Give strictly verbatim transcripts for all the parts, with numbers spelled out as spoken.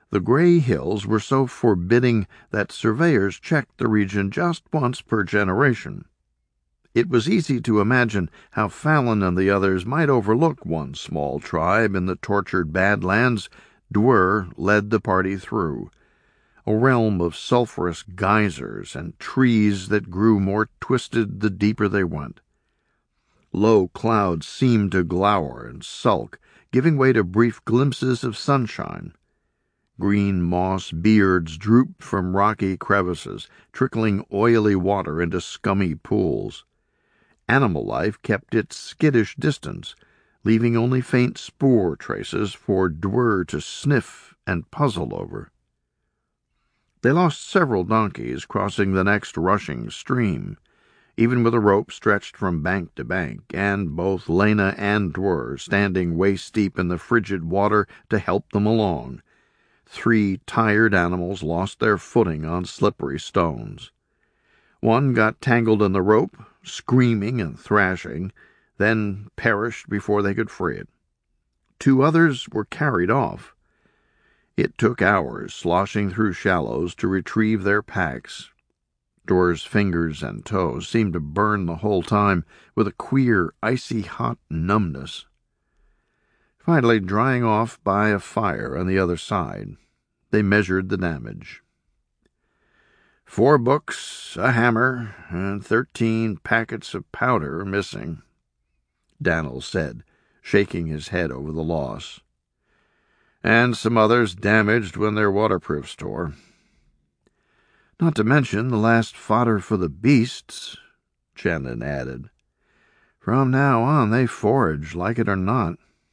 The Gray Hills were so forbidding that surveyors checked the region just once per generation. It was easy to imagine how Fallon and the others might overlook one small tribe in the tortured Badlands Dwyer led the party through, a realm of sulphurous geysers and trees that grew more twisted the deeper they went. Low clouds seemed to glower and sulk, giving way to brief glimpses of sunshine. Green moss beards drooped from rocky crevices, trickling oily water into scummy pools. Animal life kept its skittish distance, leaving only faint spoor traces for Dwyer to sniff and puzzle over. They lost several donkeys crossing the next rushing stream, even with a rope stretched from bank to bank, and both Lena and Dwyer standing waist-deep in the frigid water to help them along. Three tired animals lost their footing on slippery stones. One got tangled in the rope, screaming and thrashing, then perished before they could free it. Two others were carried off. It took hours, sloshing through shallows, to retrieve their packs. Dwyer's fingers and toes seemed to burn the whole time with a queer, icy-hot numbness. Finally, drying off by a fire on the other side, they measured the damage. Four books, a hammer, and thirteen packets of powder missing, Dan'l said, shaking his head over the loss. And some others damaged when their waterproof store. Not to mention the last fodder for the beasts, Shannon added. From now on they forage, like it or not.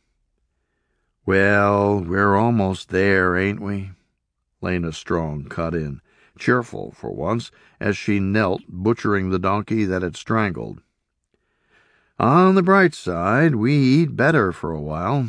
Well, we're almost there, ain't we? Lena Strong cut in, cheerful for once, as she knelt butchering the donkey that had strangled. On the bright side, we eat better for a while.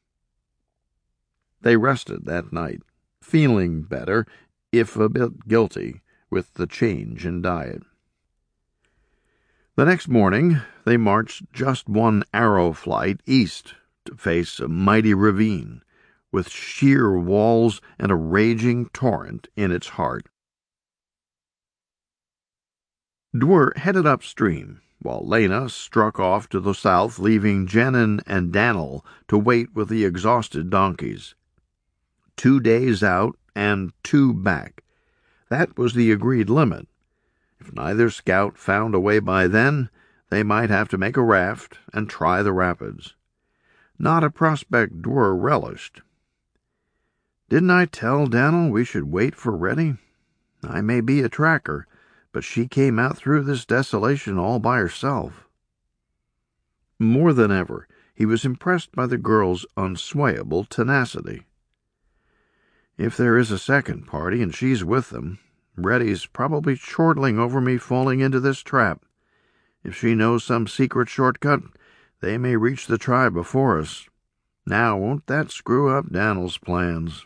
They rested that night, feeling better, if a bit guilty, with the change in diet. The next morning, they marched just one arrow flight east to face a mighty ravine, with sheer walls and a raging torrent in its heart. Dwyer headed upstream, while Lena struck off to the south, leaving Jenin and Dan'l to wait with the exhausted donkeys. Two days out and two back. That was the agreed limit. If neither scout found a way by then, they might have to make a raft and try the rapids. Not a prospect Dwyer relished. Didn't I tell Dan'l we should wait for Reddy? I may be a tracker, but she came out through this desolation all by herself. More than ever, he was impressed by the girl's unswayable tenacity. If there is a second party and she's with them, Reddy's probably chortling over me falling into this trap. If she knows some secret shortcut, they may reach the tribe before us. Now, won't that screw up Dan'l's plans?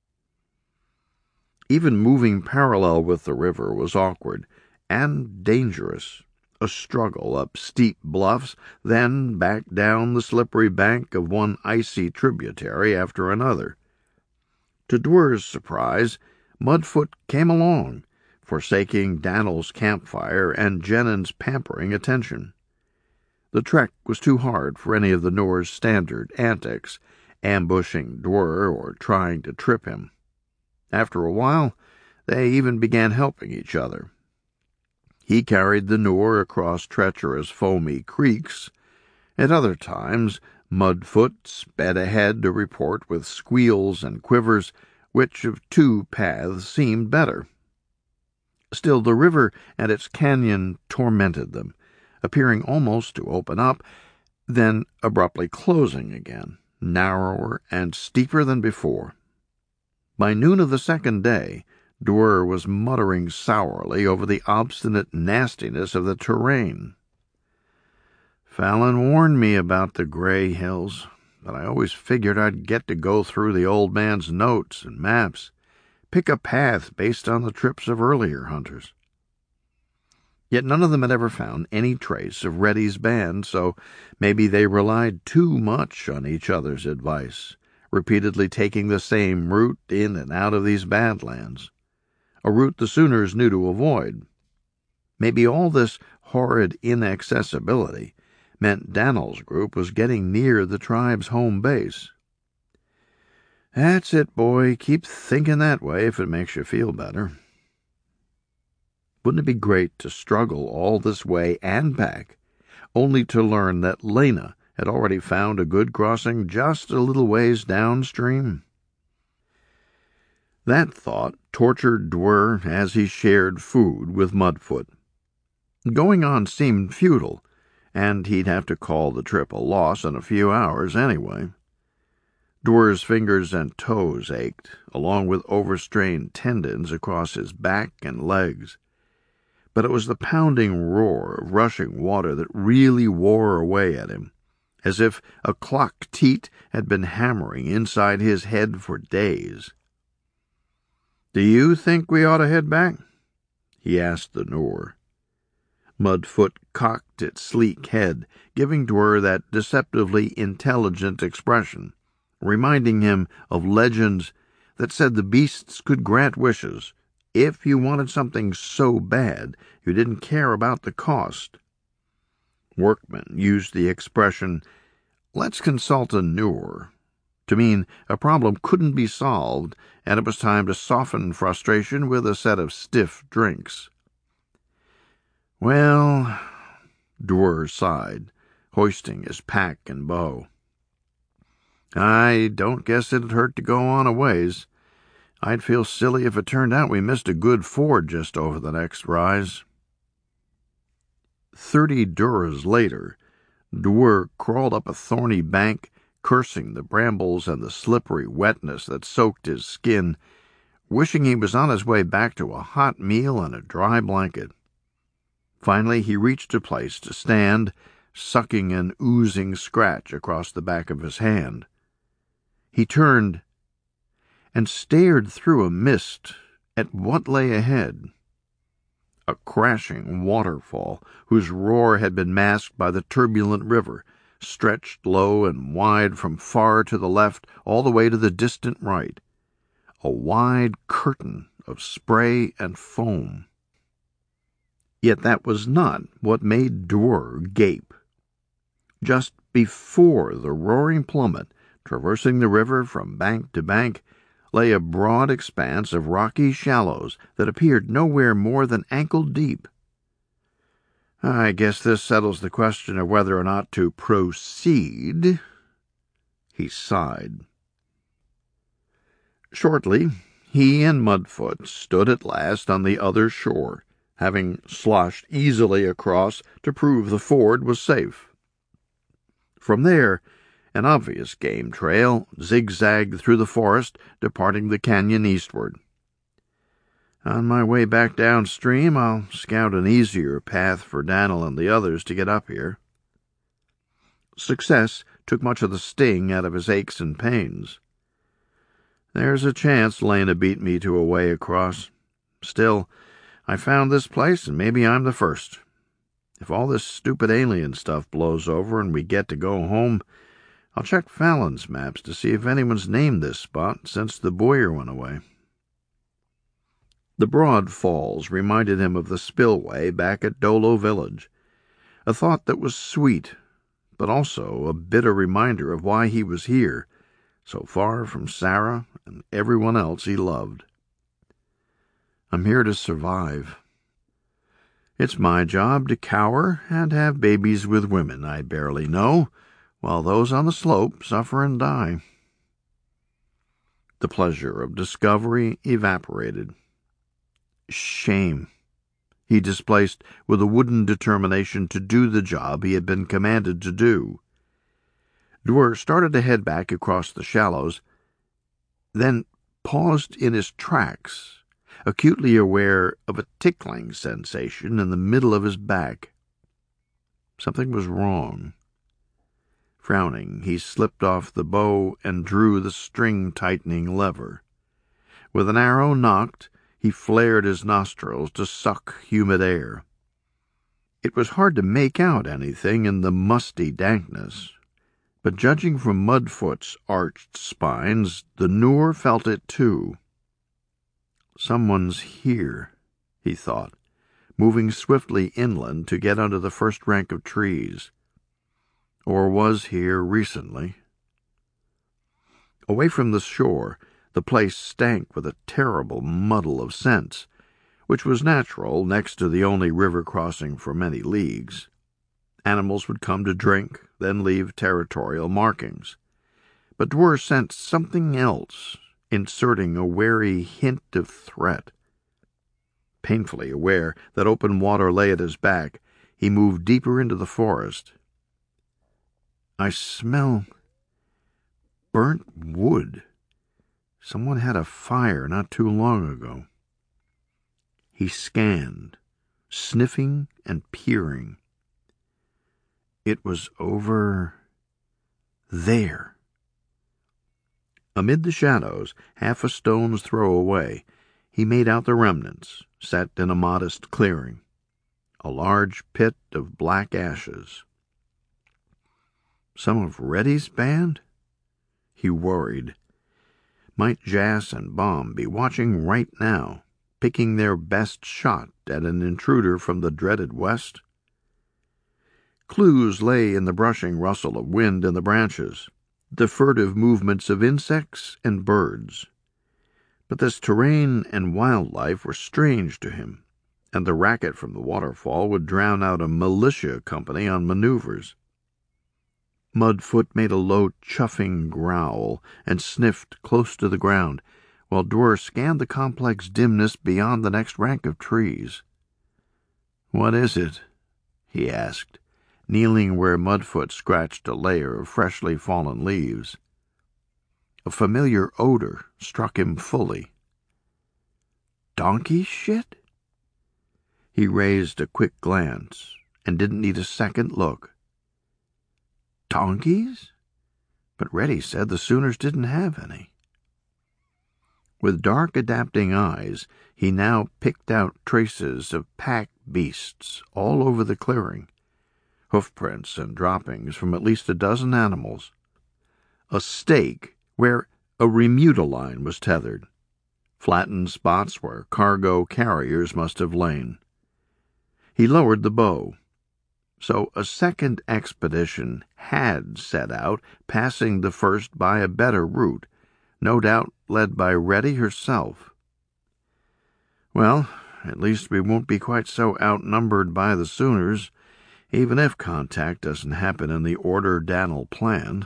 Even moving parallel with the river was awkward and dangerous. A struggle up steep bluffs, then back down the slippery bank of one icy tributary after another. To Dwyer's surprise, Mudfoot came along, forsaking Dan'l's campfire and Jenin's pampering attention. The trek was too hard for any of the Noor's standard antics, ambushing Dwyer or trying to trip him. After a while, they even began helping each other. He carried the Noor across treacherous, foamy creeks. At other times, Mudfoot sped ahead to report with squeals and quivers which of two paths seemed better. Still, the river and its canyon tormented them, appearing almost to open up, then abruptly closing again, narrower and steeper than before. By noon of the second day, Dwyer was muttering sourly over the obstinate nastiness of the terrain. Fallon warned me about the Gray Hills, but I always figured I'd get to go through the old man's notes and maps, pick a path based on the trips of earlier hunters. Yet none of them had ever found any trace of Reddy's band, so maybe they relied too much on each other's advice, repeatedly taking the same route in and out of these badlands, a route the Sooners knew to avoid. Maybe all this horrid inaccessibility meant Dan'l's group was getting near the tribe's home base. That's it, boy. Keep thinking that way if it makes you feel better. Wouldn't it be great to struggle all this way and back, only to learn that Lena had already found a good crossing just a little ways downstream? That thought tortured Dwyer as he shared food with Mudfoot. Going on seemed futile, and he'd have to call the trip a loss in a few hours anyway. Dwyer's fingers and toes ached, along with overstrained tendons across his back and legs. But it was the pounding roar of rushing water that really wore away at him, as if a clock teat had been hammering inside his head for days. "Do you think we ought to head back?" he asked the Noor. Mudfoot cocked its sleek head, giving Dwyer that deceptively intelligent expression, reminding him of legends that said the beasts could grant wishes if you wanted something so bad you didn't care about the cost. Workmen used the expression, "Let's consult a Noor," to mean a problem couldn't be solved and it was time to soften frustration with a set of stiff drinks. "Well," Dwyer sighed, hoisting his pack and bow, "I don't guess it'd hurt to go on a ways. I'd feel silly if it turned out we missed a good ford just over the next rise." Thirty duras later, Dwyer crawled up a thorny bank, cursing the brambles and the slippery wetness that soaked his skin, wishing he was on his way back to a hot meal and a dry blanket. Finally, he reached a place to stand, sucking an oozing scratch across the back of his hand. He turned and stared through a mist at what lay ahead. A crashing waterfall, whose roar had been masked by the turbulent river, stretched low and wide from far to the left all the way to the distant right. A wide curtain of spray and foam. Yet that was not what made Dwyer gape. Just before the roaring plummet, traversing the river from bank to bank, lay a broad expanse of rocky shallows that appeared nowhere more than ankle deep. "I guess this settles the question of whether or not to proceed," he sighed. Shortly, he and Mudfoot stood at last on the other shore, having sloshed easily across to prove the ford was safe. From there, an obvious game trail zigzagged through the forest, departing the canyon eastward. On my way back downstream, I'll scout an easier path for Dan'l and the others to get up here. Success took much of the sting out of his aches and pains. There's a chance Lena beat me to a way across. Still, I found this place, and maybe I'm the first. If all this stupid alien stuff blows over and we get to go home, I'll check Fallon's maps to see if anyone's named this spot since the Boyer went away. The broad falls reminded him of the spillway back at Dolo Village, a thought that was sweet, but also a bitter reminder of why he was here, so far from Sarah and everyone else he loved. I'm here to survive. It's my job to cower and have babies with women I barely know, while those on the slope suffer and die. The pleasure of discovery evaporated. Shame he displaced with a wooden determination to do the job he had been commanded to do. Dwyer started to head back across the shallows, then paused in his tracks, acutely aware of a tickling sensation in the middle of his back. Something was wrong. Frowning, he slipped off the bow and drew the string-tightening lever. With an arrow nocked, he flared his nostrils to suck humid air. It was hard to make out anything in the musty dankness, but judging from Mudfoot's arched spines, the Noor felt it too. Someone's here, he thought, moving swiftly inland to get under the first rank of trees. Or was here recently. Away from the shore, the place stank with a terrible muddle of scents, which was natural next to the only river crossing for many leagues. Animals would come to drink, then leave territorial markings. But Dwyer sensed something else, inserting a wary hint of threat. Painfully aware that open water lay at his back, he moved deeper into the forest. I smell burnt wood. Someone had a fire not too long ago. He scanned, sniffing and peering. It was over there. Amid the shadows, half a stone's throw away, he made out the remnants, set in a modest clearing. A large pit of black ashes. Some of Reddy's band? He worried. Might Jas and Baum be watching right now, picking their best shot at an intruder from the dreaded west? Clues lay in the brushing rustle of wind in the branches, the furtive movements of insects and birds. But this terrain and wildlife were strange to him, and the racket from the waterfall would drown out a militia company on maneuvers. Mudfoot made a low, chuffing growl and sniffed close to the ground, while Dwyer scanned the complex dimness beyond the next rank of trees. "What is it?" he asked, kneeling where Mudfoot scratched a layer of freshly fallen leaves. A familiar odor struck him fully. Donkey shit? He raised a quick glance and didn't need a second look. Donkeys? But Reddy said the Sooners didn't have any. With dark, adapting eyes, he now picked out traces of pack beasts all over the clearing, hoofprints and droppings from at least a dozen animals. A stake where a remuda line was tethered, flattened spots where cargo carriers must have lain. He lowered the bow. So a second expedition had set out, passing the first by a better route, no doubt led by Reddy herself. Well, at least we won't be quite so outnumbered by the Sooners, even if contact doesn't happen in the order Dan'l planned.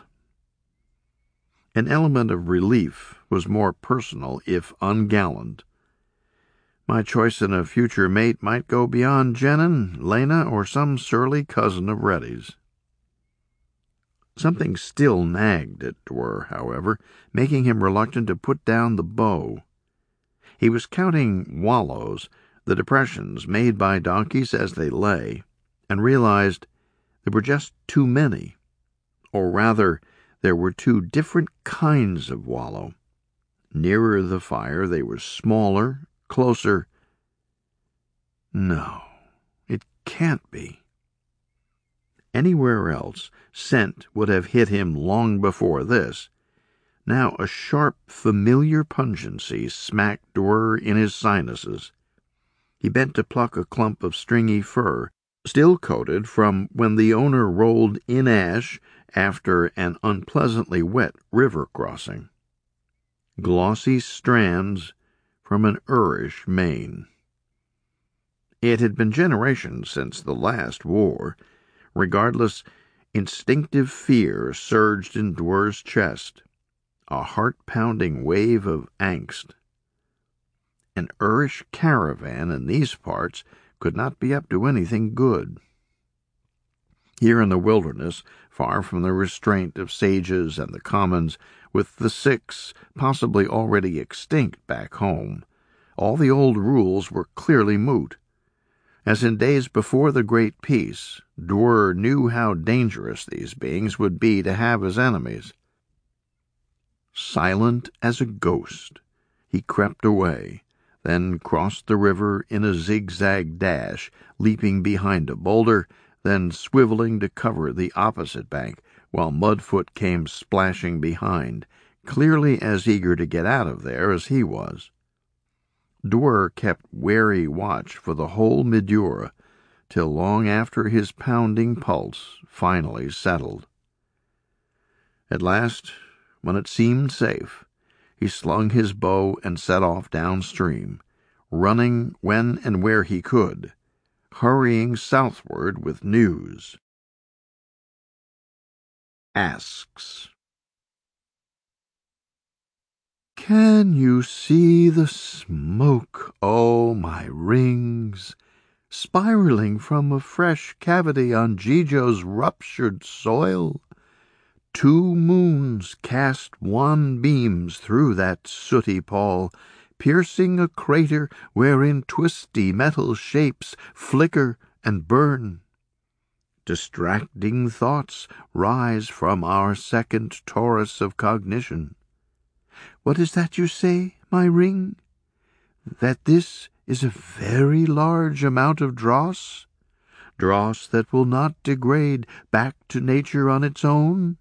An element of relief was more personal, if ungallant. My choice in a future mate might go beyond Jenin, Lena, or some surly cousin of Reddy's. Something still nagged at Dwyer, however, making him reluctant to put down the bow. He was counting wallows, the depressions made by donkeys as they lay, and realized there were just too many. Or rather, there were two different kinds of wallow. Nearer the fire they were smaller, closer. No, it can't be. Anywhere else, scent would have hit him long before this. Now a sharp, familiar pungency smacked Dwyer in his sinuses. He bent to pluck a clump of stringy fur, still coated from when the owner rolled in ash after an unpleasantly wet river crossing. Glossy strands from an Irish mane. It had been generations since the last war. Regardless, instinctive fear surged in Dwyer's chest, a heart-pounding wave of angst. An Irish caravan in these parts could not be up to anything good. Here in the wilderness, far from the restraint of sages and the commons, with the six possibly already extinct back home, all the old rules were clearly moot. As in days before the Great Peace, Dwyer knew how dangerous these beings would be to have as enemies. Silent as a ghost, he crept away, then crossed the river in a zigzag dash, leaping behind a boulder, then swiveling to cover the opposite bank, while Mudfoot came splashing behind, clearly as eager to get out of there as he was. Dwyer kept wary watch for the whole Midura, till long after his pounding pulse finally settled. At last, when it seemed safe, he slung his bow and set off downstream, running when and where he could, hurrying southward with news. Asks. Can you see the smoke, oh my rings, spiraling from a fresh cavity on Jijo's ruptured soil? Two moons cast wan beams through that sooty pall, piercing a crater wherein twisty metal shapes flicker and burn. Distracting thoughts rise from our second torus of cognition. What is that you say, my ring? That this is a very large amount of dross? Dross that will not degrade back to nature on its own?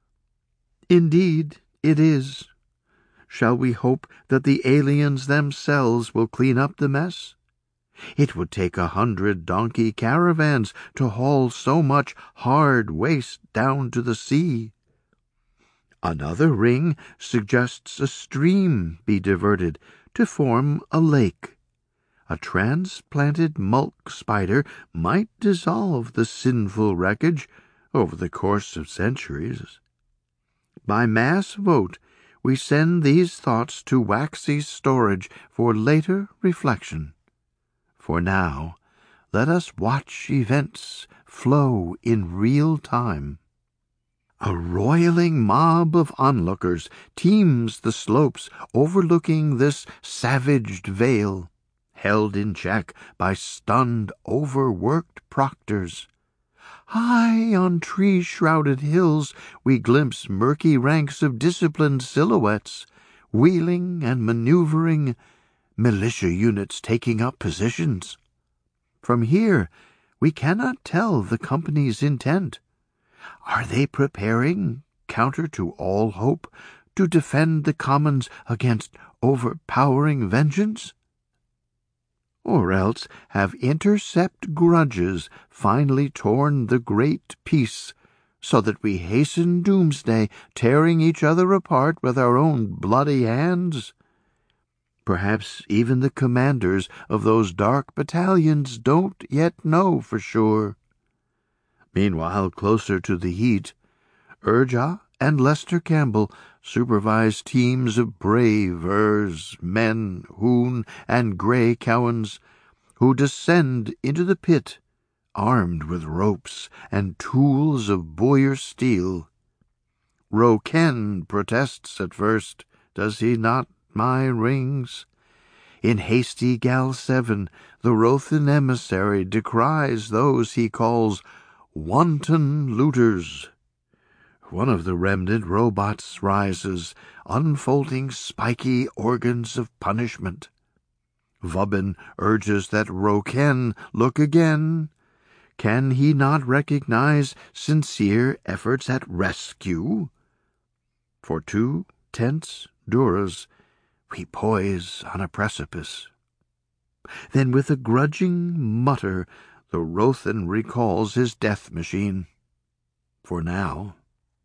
Indeed, it is. Shall we hope that the aliens themselves will clean up the mess? It would take a hundred donkey caravans to haul so much hard waste down to the sea. Another ring suggests a stream be diverted to form a lake. A transplanted mulk spider might dissolve the sinful wreckage over the course of centuries. By mass vote, we send these thoughts to waxy storage for later reflection. For now, let us watch events flow in real time. A roiling mob of onlookers teems the slopes overlooking this savaged vale, held in check by stunned, overworked proctors. High on tree-shrouded hills we glimpse murky ranks of disciplined silhouettes, wheeling and maneuvering, militia units taking up positions. From here we cannot tell the company's intent. Are they preparing, counter to all hope, to defend the commons against overpowering vengeance? Or else have intercept grudges finally torn the great peace, so that we hasten doomsday, tearing each other apart with our own bloody hands? Perhaps even the commanders of those dark battalions don't yet know for sure. Meanwhile, closer to the heat, Urja and Lester Campbell supervise teams of brave Urs, men, Hoon, and Grey Cowans, who descend into the pit, armed with ropes and tools of Boyer steel. Roken protests at first, does he not, my rings? In hasty Gal seven, the Rothan emissary decries those he calls wanton looters. One of the remnant robots rises, unfolding spiky organs of punishment. Vubbin urges that Roken look again. Can he not recognize sincere efforts at rescue? For two tense Duras we poise on a precipice. Then with a grudging mutter the Rothan recalls his death machine. For now.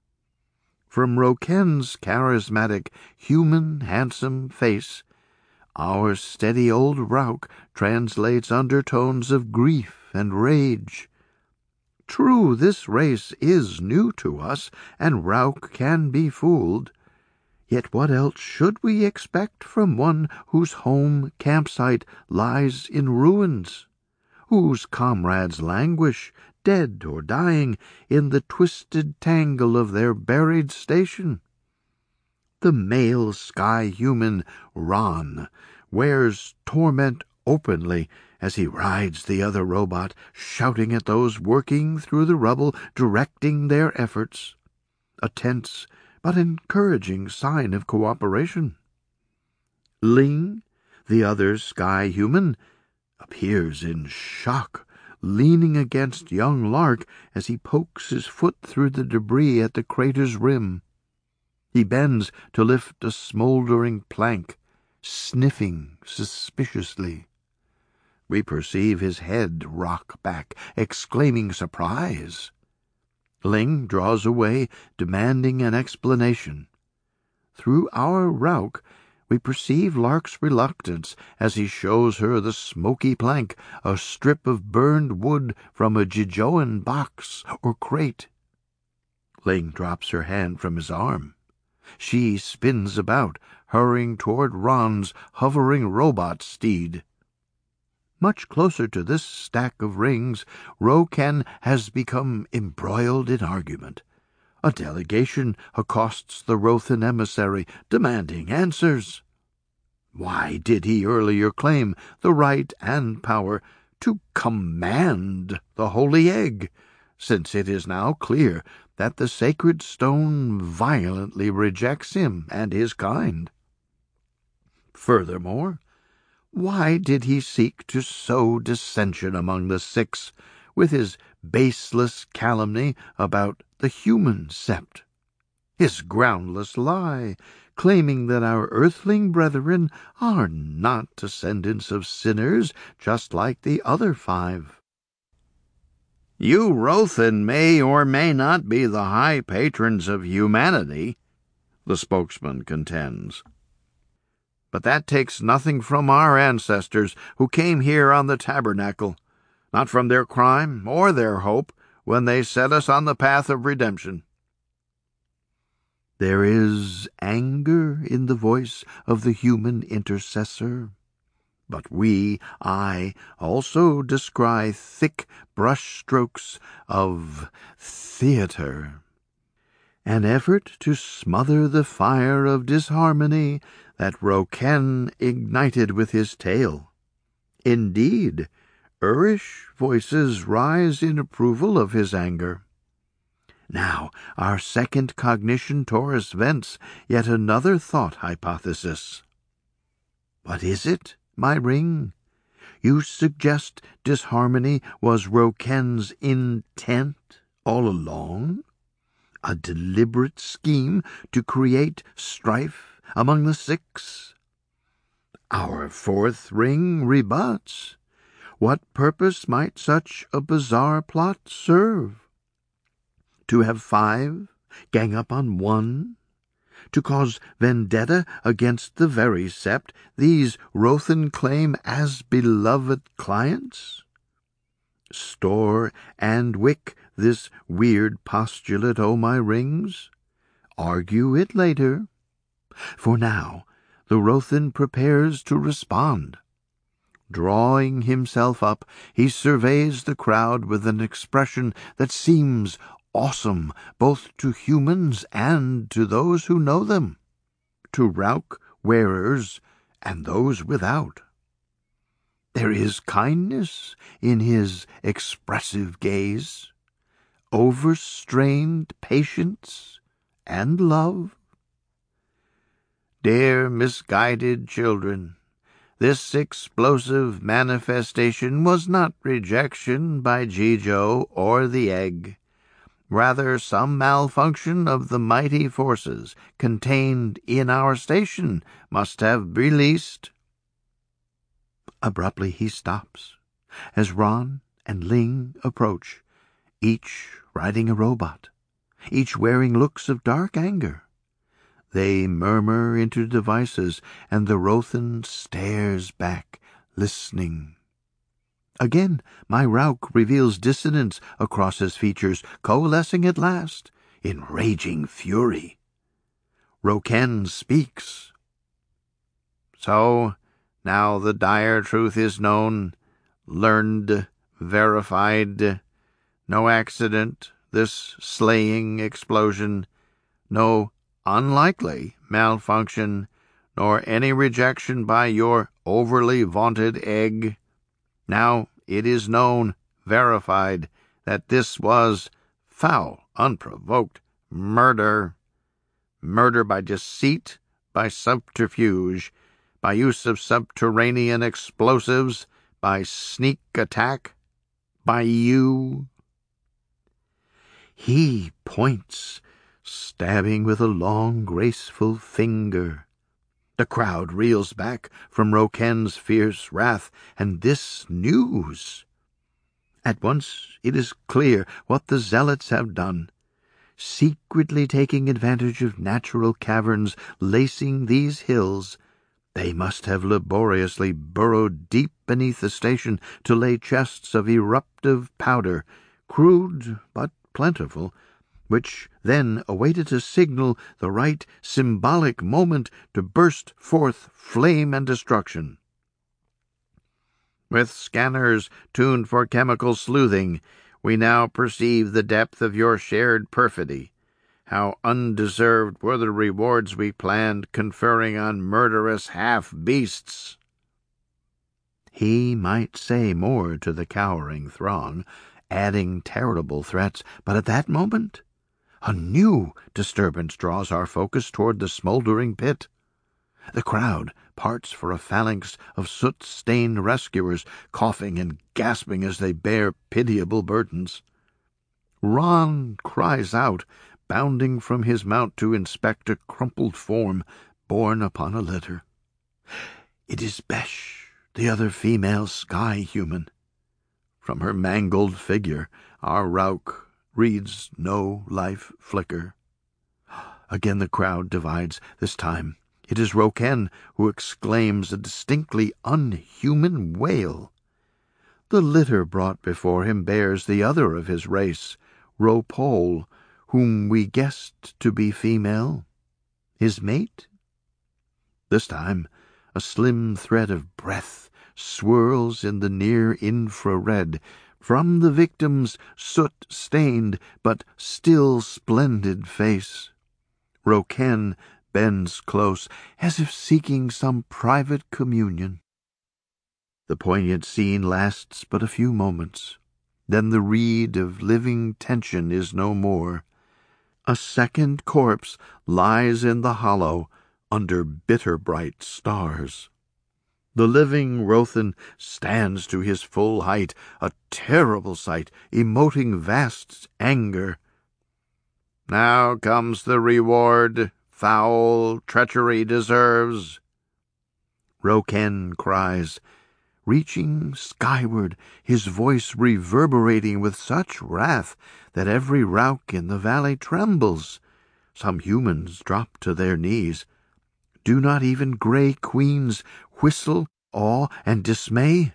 From Roken's charismatic, human, handsome face, our steady old Rauk translates undertones of grief and rage. True, this race is new to us, and Rauk can be fooled. Yet what else should we expect from one whose home campsite lies in ruins, whose comrades languish, dead or dying, in the twisted tangle of their buried station? The male sky-human Ron wears torment openly as he rides the other robot, shouting at those working through the rubble, directing their efforts. A tense but encouraging sign of cooperation. Ling, the other sky-human, appears in shock, leaning against young Lark as he pokes his foot through the debris at the crater's rim. He bends to lift a smoldering plank, sniffing suspiciously. We perceive his head rock back, exclaiming surprise. Ling draws away, demanding an explanation. Through our Rauk, we perceive Lark's reluctance as he shows her the smoky plank, a strip of burned wood from a Jijoan box or crate. Ling drops her hand from his arm. She spins about, hurrying toward Ron's hovering robot steed. Much closer to this stack of rings, Ro-Ken has become embroiled in argument. A delegation accosts the Rothan emissary, demanding answers. Why did he earlier claim the right and power to command the holy egg, since it is now clear that the sacred stone violently rejects him and his kind? Furthermore, why did he seek to sow dissension among the six with his baseless calumny about the human sept? His groundless lie, claiming that our earthling brethren are not descendants of sinners just like the other five. You Rothan may or may not be the high patrons of humanity, the spokesman contends. But that takes nothing from our ancestors who came here on the tabernacle, not from their crime or their hope when they set us on the path of redemption. There is anger in the voice of the human intercessor, but we, I, also descry thick brushstrokes of theatre, an effort to smother the fire of disharmony that Ro-Ken ignited with his tail. Indeed, Urish voices rise in approval of his anger. Now our second cognition torus vents yet another thought hypothesis. What is it, my ring? You suggest disharmony was Ro-Ken's intent all along? A deliberate scheme to create strife among the six? Our fourth ring rebuts. What purpose might such a bizarre plot serve? To have five gang up on one? To cause vendetta against the very sept these Rothan claim as beloved clients? Store and wick this weird postulate, O my rings. Argue it later. For now, the Rothan prepares to respond. Drawing himself up, he surveys the crowd with an expression that seems awesome both to humans and to those who know them, to Rauk wearers and those without. There is kindness in his expressive gaze, overstrained patience and love. Dear misguided children, this explosive manifestation was not rejection by Jijo or the egg, rather some malfunction of the mighty forces contained in our station must have released. Abruptly he stops, as Ron and Ling approach, each riding a robot, each wearing looks of dark anger. They murmur into devices, and the Rothan stares back, listening. Again my Rauk reveals dissonance across his features, coalescing at last in raging fury. Ro-Ken speaks. So, now the dire truth is known, learned, verified. No accident, this slaying explosion, no unlikely malfunction, nor any rejection by your overly vaunted egg. Now it is known, verified, that this was foul, unprovoked murder. Murder by deceit, by subterfuge, by use of subterranean explosives, by sneak attack, by you?" He points, stabbing with a long, graceful finger. The crowd reels back from Roken's fierce wrath, and this news. At once it is clear what the zealots have done. Secretly taking advantage of natural caverns lacing these hills, they must have laboriously burrowed deep beneath the station to lay chests of eruptive powder, crude but plentiful, which then awaited a signal, the right symbolic moment to burst forth flame and destruction. With scanners tuned for chemical sleuthing, we now perceive the depth of your shared perfidy. How undeserved were the rewards we planned conferring on murderous half-beasts. He might say more to the cowering throng, adding terrible threats, but at that moment a new disturbance draws our focus toward the smoldering pit. The crowd parts for a phalanx of soot-stained rescuers, coughing and gasping as they bear pitiable burdens. Ron cries out, bounding from his mount to inspect a crumpled form borne upon a litter. It is Besh, the other female sky-human. From her mangled figure, our Rauk reads no life flicker. Again the crowd divides. This time it is Roken who exclaims a distinctly unhuman wail. The litter brought before him bears the other of his race, Ropol, whom we guessed to be female. His mate? This time a slim thread of breath swirls in the near infrared from the victim's soot-stained but still splendid face. Roken bends close, as if seeking some private communion. The poignant scene lasts but a few moments. Then the reed of living tension is no more. A second corpse lies in the hollow under bitter-bright stars. The living Rothan stands to his full height, a terrible sight, emoting vast anger. "Now comes the reward foul treachery deserves," Roken cries, reaching skyward, his voice reverberating with such wrath that every Rauk in the valley trembles. Some humans drop to their knees. Do not even grey queens whistle awe and dismay?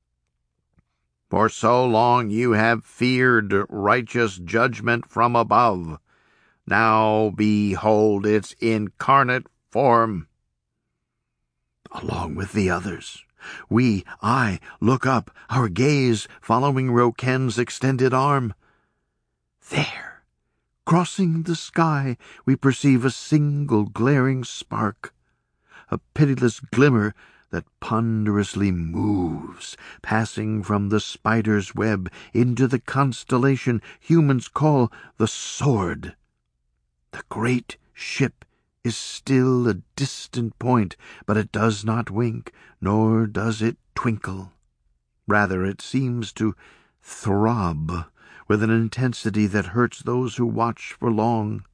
For so long you have feared righteous judgment from above. Now behold its incarnate form. Along with the others, we, I, look up, our gaze following Roken's extended arm. There, crossing the sky, we perceive a single glaring spark, a pitiless glimmer that ponderously moves, passing from the spider's web into the constellation humans call the Sword. The great ship is still a distant point, but it does not wink, nor does it twinkle. Rather, it seems to throb with an intensity that hurts those who watch for long.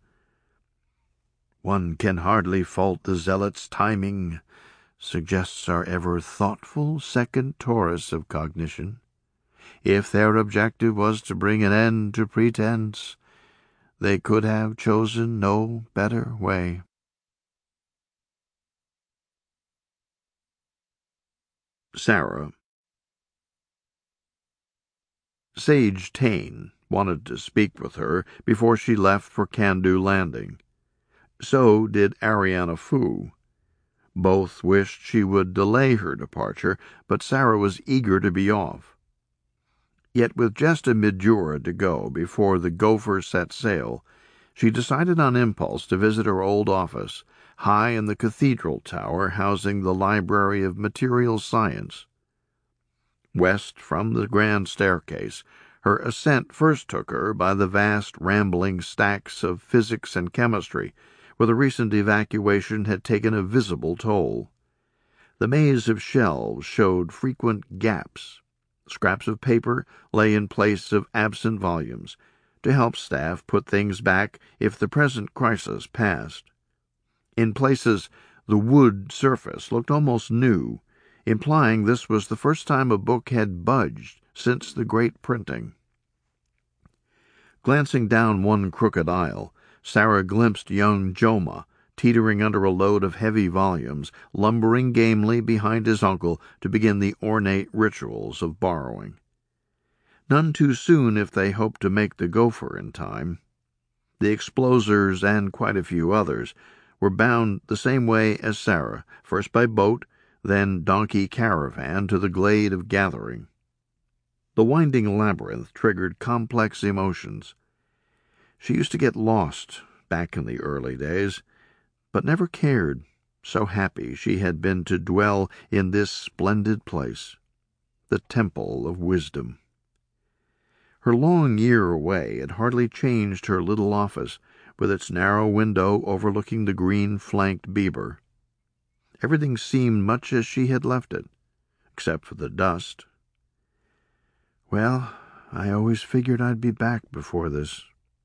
One can hardly fault the zealot's timing, suggests our ever-thoughtful second Taurus of cognition. If their objective was to bring an end to pretense, they could have chosen no better way. Sarah. Sage Tane wanted to speak with her before she left for Candu Landing. So did Ariana Fu. Both wished she would delay her departure, but Sarah was eager to be off. Yet with just a Midura to go before the Gopher set sail, she decided on impulse to visit her old office, high in the cathedral tower housing the Library of Material Science. West from the grand staircase, her ascent first took her by the vast rambling stacks of physics and chemistry, where the recent evacuation had taken a visible toll. The maze of shelves showed frequent gaps. Scraps of paper lay in place of absent volumes, to help staff put things back if the present crisis passed. In places, the wood surface looked almost new, implying this was the first time a book had budged since the great printing. Glancing down one crooked aisle, Sarah glimpsed young Joma, teetering under a load of heavy volumes, lumbering gamely behind his uncle to begin the ornate rituals of borrowing. None too soon if they hoped to make the Gopher in time. The Explosers and quite a few others were bound the same way as Sarah, first by boat, then donkey caravan to the glade of gathering. The winding labyrinth triggered complex emotions. She used to get lost back in the early days, but never cared, so happy she had been to dwell in this splendid place, the Temple of Wisdom. Her long year away had hardly changed her little office, with its narrow window overlooking the green-flanked Beaver. Everything seemed much as she had left it, except for the dust. Well, I always figured I'd be back before this.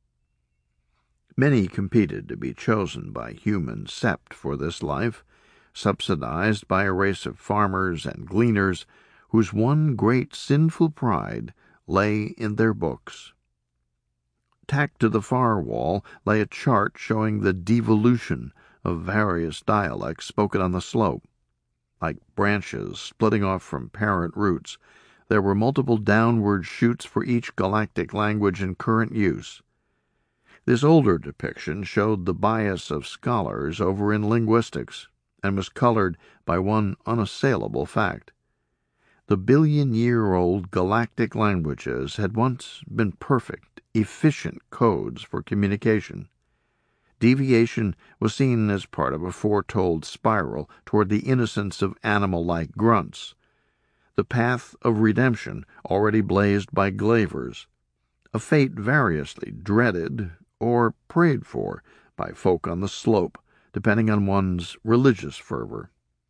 Many competed to be chosen by human sept for this life, subsidized by a race of farmers and gleaners whose one great sinful pride lay in their books. Tacked to the far wall lay a chart showing the devolution of various dialects spoken on the slope. Like branches splitting off from parent roots, there were multiple downward shoots for each galactic language in current use. This older depiction showed the bias of scholars over in linguistics, and was colored by one unassailable fact. The billion-year-old galactic languages had once been perfect, efficient codes for communication. Deviation was seen as part of a foretold spiral toward the innocence of animal-like grunts, the path of redemption already blazed by glavers, a fate variously dreaded or prayed for by folk on the slope, depending on one's religious fervor.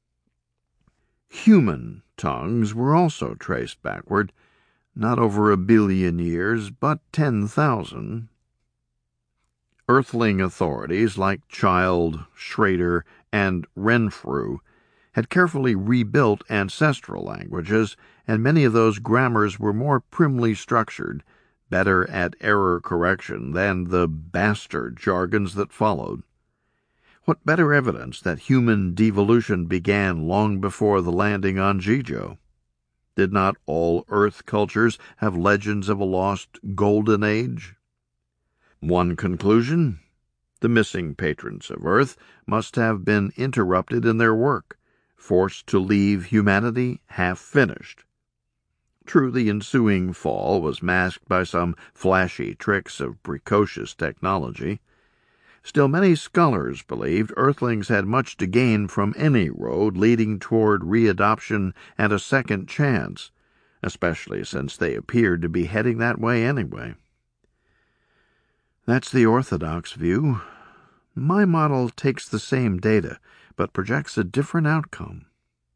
Human tongues were also traced backward, not over a billion years, but ten thousand. Earthling authorities like Child, Schrader, and Renfrew had carefully rebuilt ancestral languages, and many of those grammars were more primly structured, better at error correction than the bastard jargons that followed. What better evidence that human devolution began long before the landing on Jijo? Did not all Earth cultures have legends of a lost golden age? One conclusion: the missing patrons of Earth must have been interrupted in their work, forced to leave humanity half-finished. True, the ensuing fall was masked by some flashy tricks of precocious technology. Still, many scholars believed Earthlings had much to gain from any road leading toward readoption and a second chance, especially since they appeared to be heading that way anyway. That's the orthodox view. My model takes the same data, but projects a different outcome.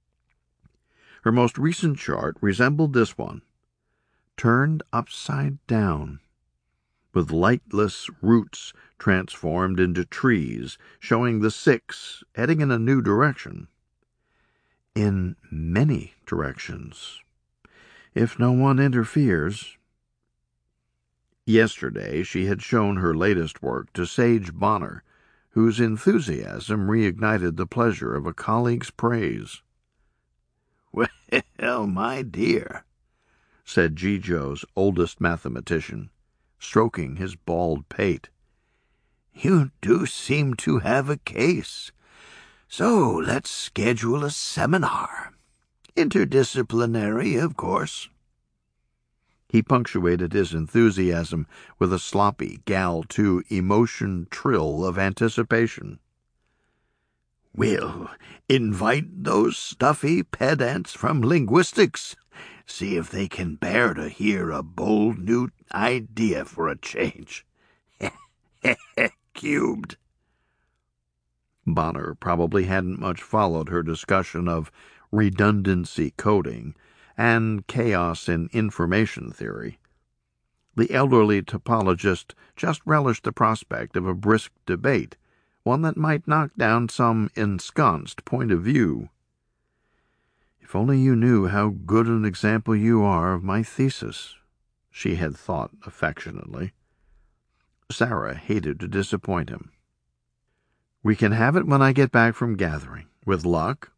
Her most recent chart resembled this one, turned upside down, with lightless roots transformed into trees, showing the six heading in a new direction. In many directions, if no one interferes. Yesterday she had shown her latest work to Sage Bonner, whose enthusiasm reignited the pleasure of a colleague's praise. "Well, my dear," said Jijo's oldest mathematician, stroking his bald pate, "you do seem to have a case. So let's schedule a seminar. Interdisciplinary, of course." He punctuated his enthusiasm with a sloppy Gal two emotion trill of anticipation. "We'll invite those stuffy pedants from linguistics. See if they can bear to hear a bold new idea for a change. Cubed." Bonner probably hadn't much followed her discussion of redundancy coding, and chaos in information theory. The elderly topologist just relished the prospect of a brisk debate, one that might knock down some ensconced point of view. "If only you knew how good an example you are of my thesis," she had thought affectionately. Sarah hated to disappoint him. "We can have it when I get back from gathering, with luck."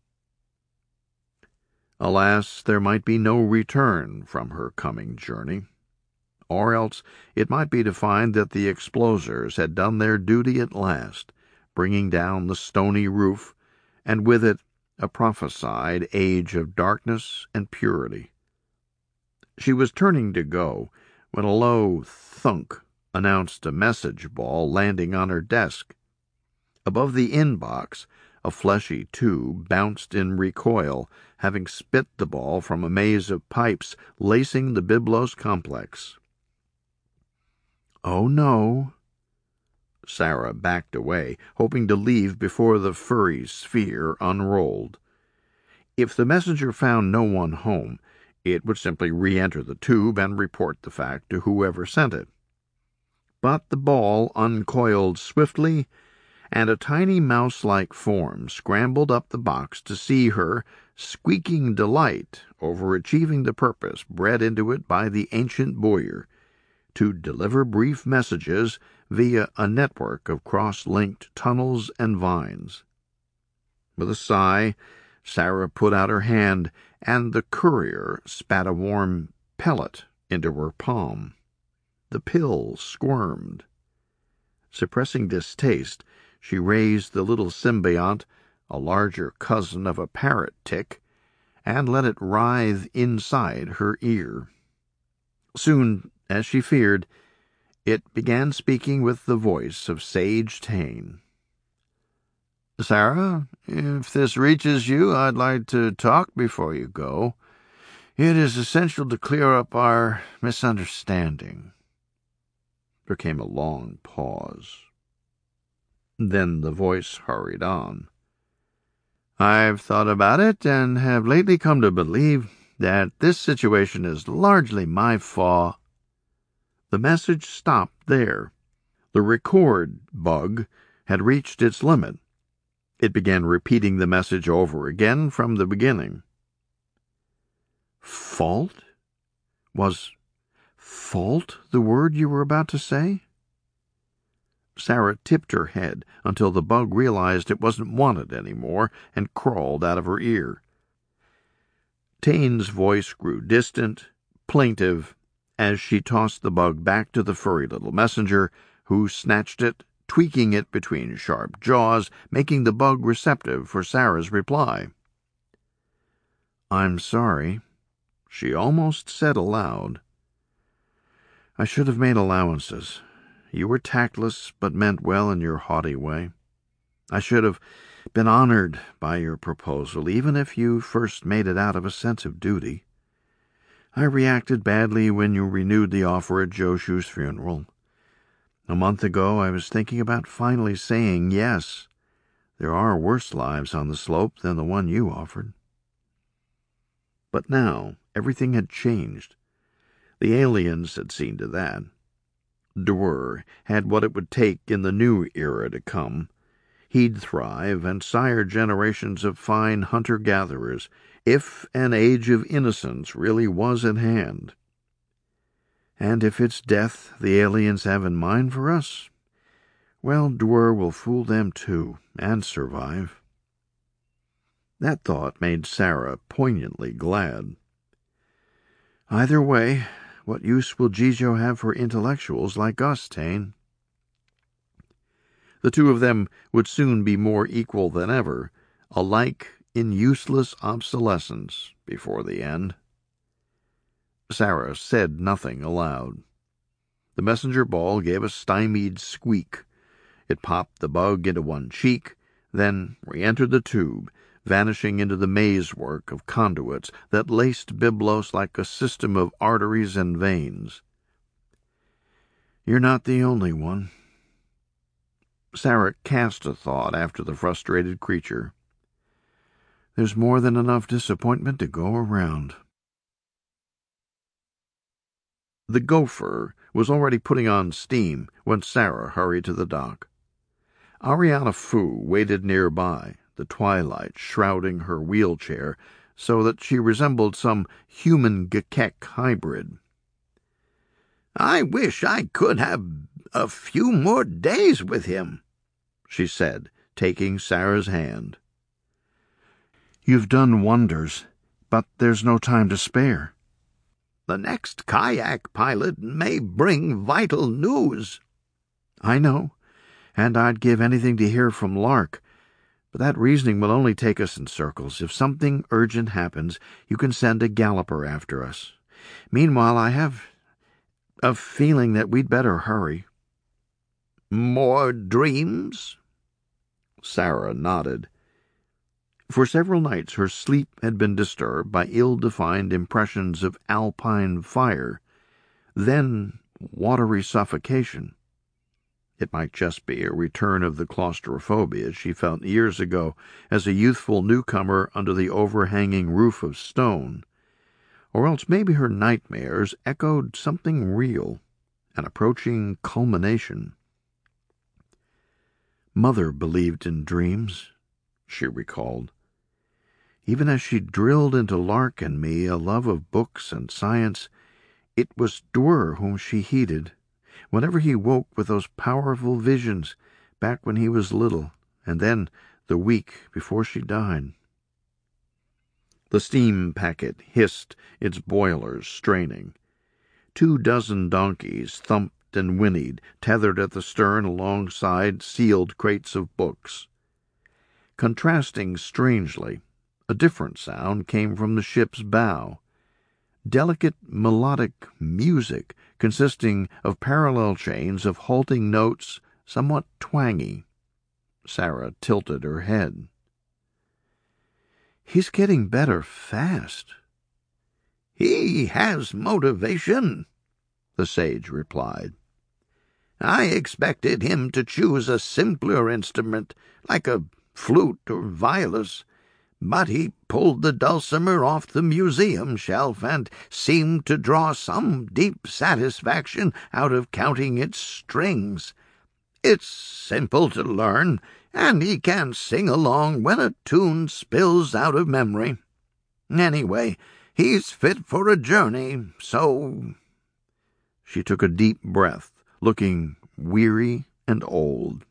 Alas, there might be no return from her coming journey. Or else it might be to find that the explosers had done their duty at last, bringing down the stony roof, and with it a prophesied age of darkness and purity. She was turning to go when a low thunk announced a message ball landing on her desk. Above the inbox, a fleshy tube bounced in recoil, having spit the ball from a maze of pipes lacing the Byblos complex. "Oh, no." Sarah backed away, hoping to leave before the furry sphere unrolled. If the messenger found no one home, it would simply re-enter the tube and report the fact to whoever sent it. But the ball uncoiled swiftly, and a tiny mouse-like form scrambled up the box to see her, squeaking delight over achieving the purpose bred into it by the ancient Boyer, to deliver brief messages via a network of cross-linked tunnels and vines. With a sigh, Sarah put out her hand, and the courier spat a warm pellet into her palm. The pill squirmed. Suppressing distaste, she raised the little symbiont, a larger cousin of a parrot tick, and let it writhe inside her ear. Soon, as she feared, it began speaking with the voice of Sage Tane. "Sarah, if this reaches you, I'd like to talk before you go. It is essential to clear up our misunderstanding." There came a long pause. Then the voice hurried on. "I've thought about it and have lately come to believe that this situation is largely my fault." The message stopped there. The record bug had reached its limit. It began repeating the message over again from the beginning. "Fault? Was fault the word you were about to say?" Sarah tipped her head until the bug realized it wasn't wanted anymore and crawled out of her ear. Tane's voice grew distant, plaintive, as she tossed the bug back to the furry little messenger, who snatched it, tweaking it between sharp jaws, making the bug receptive for Sarah's reply. "I'm sorry," she almost said aloud. "I should have made allowances. You were tactless, but meant well in your haughty way. I should have been honored by your proposal, even if you first made it out of a sense of duty. I reacted badly when you renewed the offer at Joshu's funeral. A month ago I was thinking about finally saying yes. There are worse lives on the slope than the one you offered." But now everything had changed. The aliens had seen to that. Dwyer had what it would take in the new era to come. He'd thrive and sire generations of fine hunter-gatherers, if an age of innocence really was at hand. And if it's death the aliens have in mind for us, well, Dwyer will fool them too, and survive. That thought made Sarah poignantly glad. Either way, what use will Jijo have for intellectuals like us, Tane? The two of them would soon be more equal than ever, alike in useless obsolescence before the end. Sarah said nothing aloud. The messenger ball gave a stymied squeak. It popped the bug into one cheek, then re-entered the tube, vanishing into the maze-work of conduits that laced Byblos like a system of arteries and veins. "You're not the only one." Sarah cast a thought after the frustrated creature. "There's more than enough disappointment to go around." The Gopher was already putting on steam when Sarah hurried to the dock. Ariana Fu waited nearby, the twilight shrouding her wheelchair so that she resembled some human Gekek hybrid. "I wish I could have a few more days with him," she said, taking Sarah's hand. "You've done wonders, but there's no time to spare." "The next kayak pilot may bring vital news." "I know, and I'd give anything to hear from Lark, but that reasoning will only take us in circles. If something urgent happens, you can send a galloper after us. Meanwhile, I have a feeling that we'd better hurry." "More dreams?" Sarah nodded. For several nights her sleep had been disturbed by ill-defined impressions of alpine fire, then watery suffocation. It might just be a return of the claustrophobia she felt years ago as a youthful newcomer under the overhanging roof of stone, or else maybe her nightmares echoed something real, an approaching culmination. Mother believed in dreams, she recalled. Even as she drilled into Lark and me a love of books and science, it was Dwyer whom she heeded, whenever he woke with those powerful visions back when he was little, and then the week before she died. The steam packet hissed, its boilers straining. Two dozen donkeys thumped and whinnied, tethered at the stern alongside sealed crates of books. Contrasting strangely, a different sound came from the ship's bow. Delicate melodic music consisting of parallel chains of halting notes, somewhat twangy. Sarah tilted her head. "He's getting better fast." "He has motivation," the sage replied. "I expected him to choose a simpler instrument, like a flute or violus, but he pulled the dulcimer off the museum shelf and seemed to draw some deep satisfaction out of counting its strings. It's simple to learn, and he can sing along when a tune spills out of memory. Anyway, he's fit for a journey, so—" She took a deep breath, looking weary and old.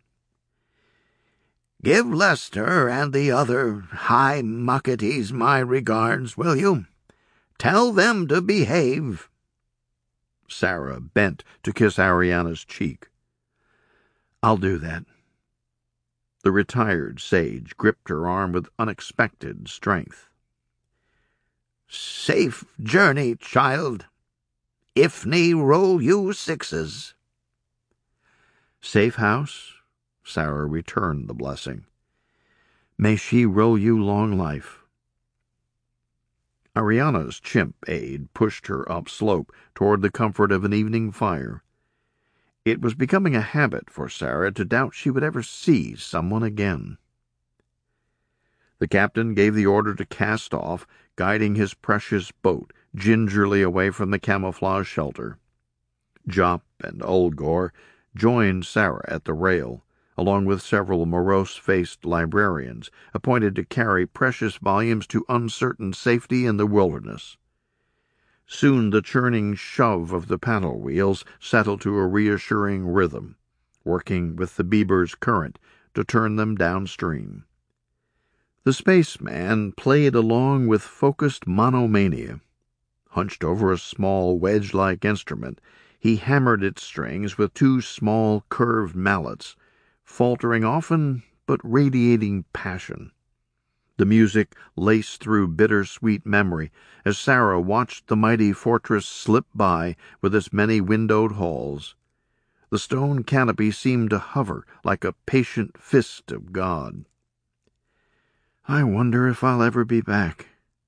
"Give Lester and the other high mucketies my regards, will you? Tell them to behave." Sarah bent to kiss Ariana's cheek. "I'll do that." The retired sage gripped her arm with unexpected strength. "Safe journey, child. Ifni roll you sixes." "Safe house?" Sarah returned the blessing. "May she roll you long life." Ariana's chimp aide pushed her upslope toward the comfort of an evening fire. It was becoming a habit for Sarah to doubt she would ever see someone again. The captain gave the order to cast off, guiding his precious boat gingerly away from the camouflage shelter. Jop and Olgor joined Sarah at the rail, along with several morose-faced librarians appointed to carry precious volumes to uncertain safety in the wilderness. Soon the churning shove of the paddle wheels settled to a reassuring rhythm, working with the Beaver's current to turn them downstream. The spaceman played along with focused monomania. Hunched over a small wedge-like instrument, he hammered its strings with two small curved mallets, faltering often but radiating passion. The music laced through bitter-sweet memory as Sarah watched the mighty fortress slip by with its many windowed halls. The stone canopy seemed to hover like a patient fist of God. "I wonder if I'll ever be back."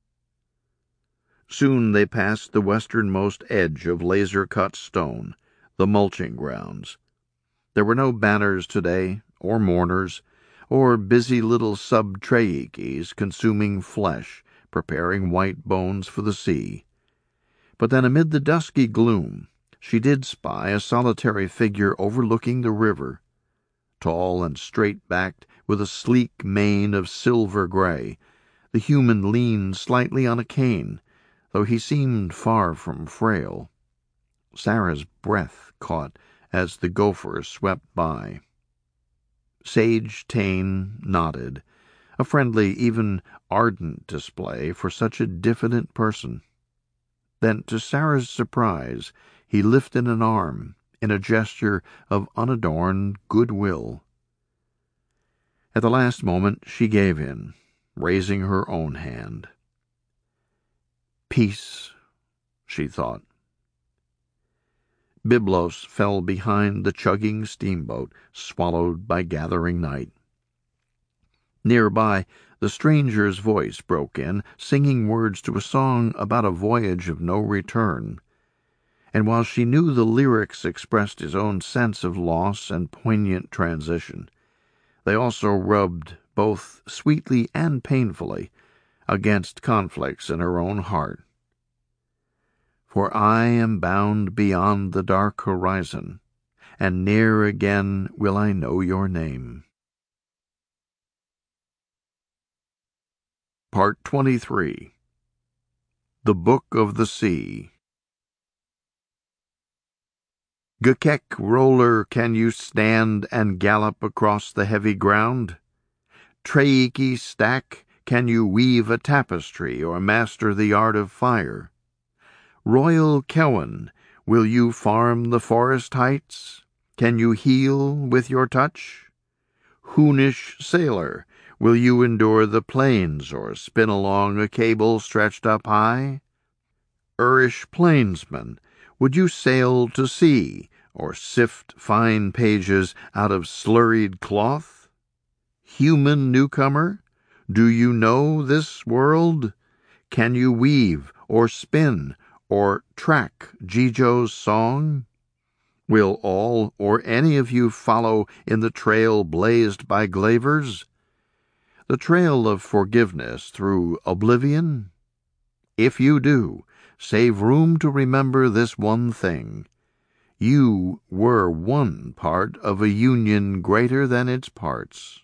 Soon they passed the westernmost edge of laser-cut stone, the mulching grounds. There were no banners today, or mourners, or busy little sub-Traekes consuming flesh, preparing white bones for the sea. But then amid the dusky gloom, she did spy a solitary figure overlooking the river, tall and straight-backed, with a sleek mane of silver gray. The human leaned slightly on a cane, though he seemed far from frail. Sarah's breath caught as the gopher swept by. Sage Taine nodded, a friendly, even ardent display for such a diffident person. Then, to Sarah's surprise, he lifted an arm in a gesture of unadorned goodwill. At the last moment she gave in, raising her own hand. Peace, she thought. Byblos fell behind the chugging steamboat, swallowed by gathering night. Nearby, the stranger's voice broke in, singing words to a song about a voyage of no return. And while she knew the lyrics expressed his own sense of loss and poignant transition, they also rubbed, both sweetly and painfully, against conflicts in her own heart. For I am bound beyond the dark horizon, and ne'er again will I know your name. Part twenty-three. The Book of the Sea. Gkek roller, can you stand and gallop across the heavy ground? Treiki stack, can you weave a tapestry or master the art of fire? Royal Kewen, will you farm the forest heights? Can you heal with your touch? Hoonish sailor, will you endure the plains or spin along a cable stretched up high? Irish plainsman, would you sail to sea or sift fine pages out of slurried cloth? Human newcomer, do you know this world? Can you weave or spin or track Jijo's song? Will all or any of you follow in the trail blazed by glavers? The trail of forgiveness through oblivion? If you do, save room to remember this one thing. You were one part of a union greater than its parts.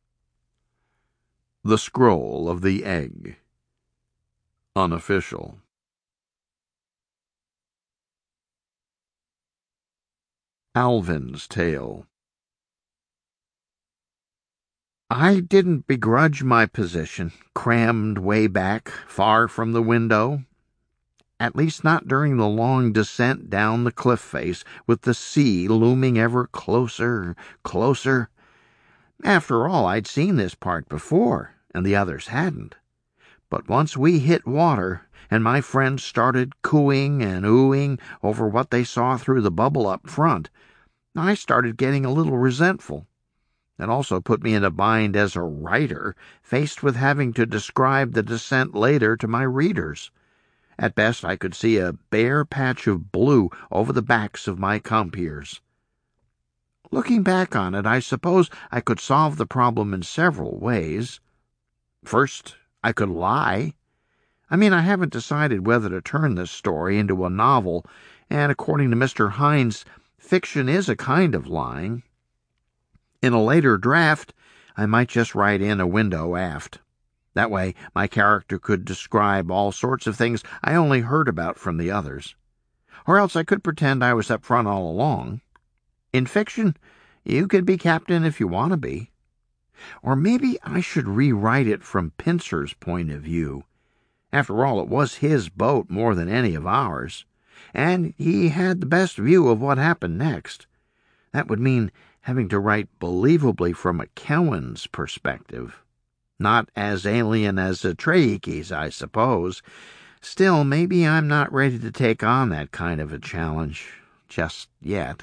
The Scroll of the Egg. Unofficial. Alvin's Tale. I didn't begrudge my position, crammed way back, far from the window. At least not during the long descent down the cliff face, with the sea looming ever closer, closer. After all, I'd seen this part before, and the others hadn't. But once we hit water, and my friends started cooing and oohing over what they saw through the bubble up front, I started getting a little resentful. It also put me in a bind as a writer, faced with having to describe the descent later to my readers. At best, I could see a bare patch of blue over the backs of my compeers. Looking back on it, I suppose I could solve the problem in several ways. First, I could lie. I mean, I haven't decided whether to turn this story into a novel, and according to Mister Hines, fiction is a kind of lying. In a later draft, I might just write in a window aft. That way, my character could describe all sorts of things I only heard about from the others. Or else I could pretend I was up front all along. In fiction, you can be captain if you want to be. Or maybe I should rewrite it from Pincer's point of view. After all, it was his boat more than any of ours, and he had the best view of what happened next. That would mean having to write believably from a Kewen's perspective. Not as alien as Atreides, I suppose. Still, maybe I'm not ready to take on that kind of a challenge, just yet.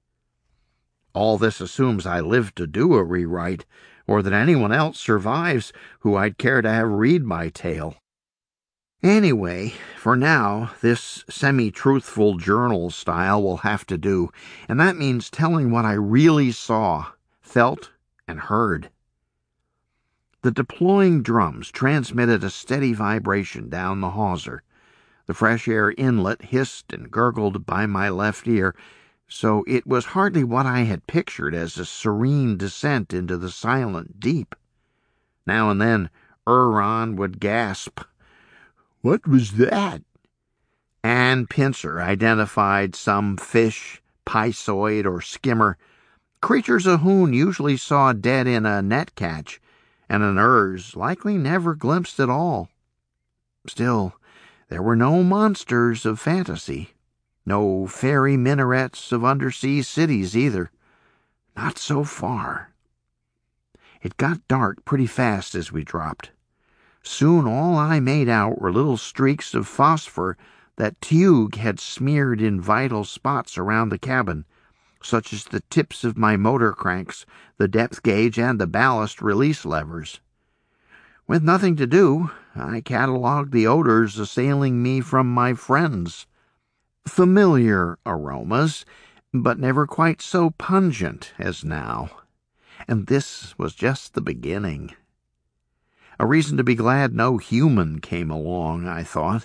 All this assumes I live to do a rewrite, or that anyone else survives who I'd care to have read my tale. Anyway, for now, this semi-truthful journal style will have to do, and that means telling what I really saw, felt, and heard. The deploying drums transmitted a steady vibration down the hawser. The fresh air inlet hissed and gurgled by my left ear, so it was hardly what I had pictured as a serene descent into the silent deep. Now and then, Huron would gasp, "What was that?" and Pincer identified some fish, pysoid, or skimmer, creatures a hoon usually saw dead in a net catch, and an Urs likely never glimpsed at all. Still, there were no monsters of fantasy, no fairy minarets of undersea cities either. Not so far. It got dark pretty fast as we dropped. Soon all I made out were little streaks of phosphor that Teague had smeared in vital spots around the cabin, such as the tips of my motor cranks, the depth gauge, and the ballast release levers. With nothing to do, I catalogued the odors assailing me from my friends. Familiar aromas, but never quite so pungent as now. And this was just the beginning. A reason to be glad no human came along, I thought.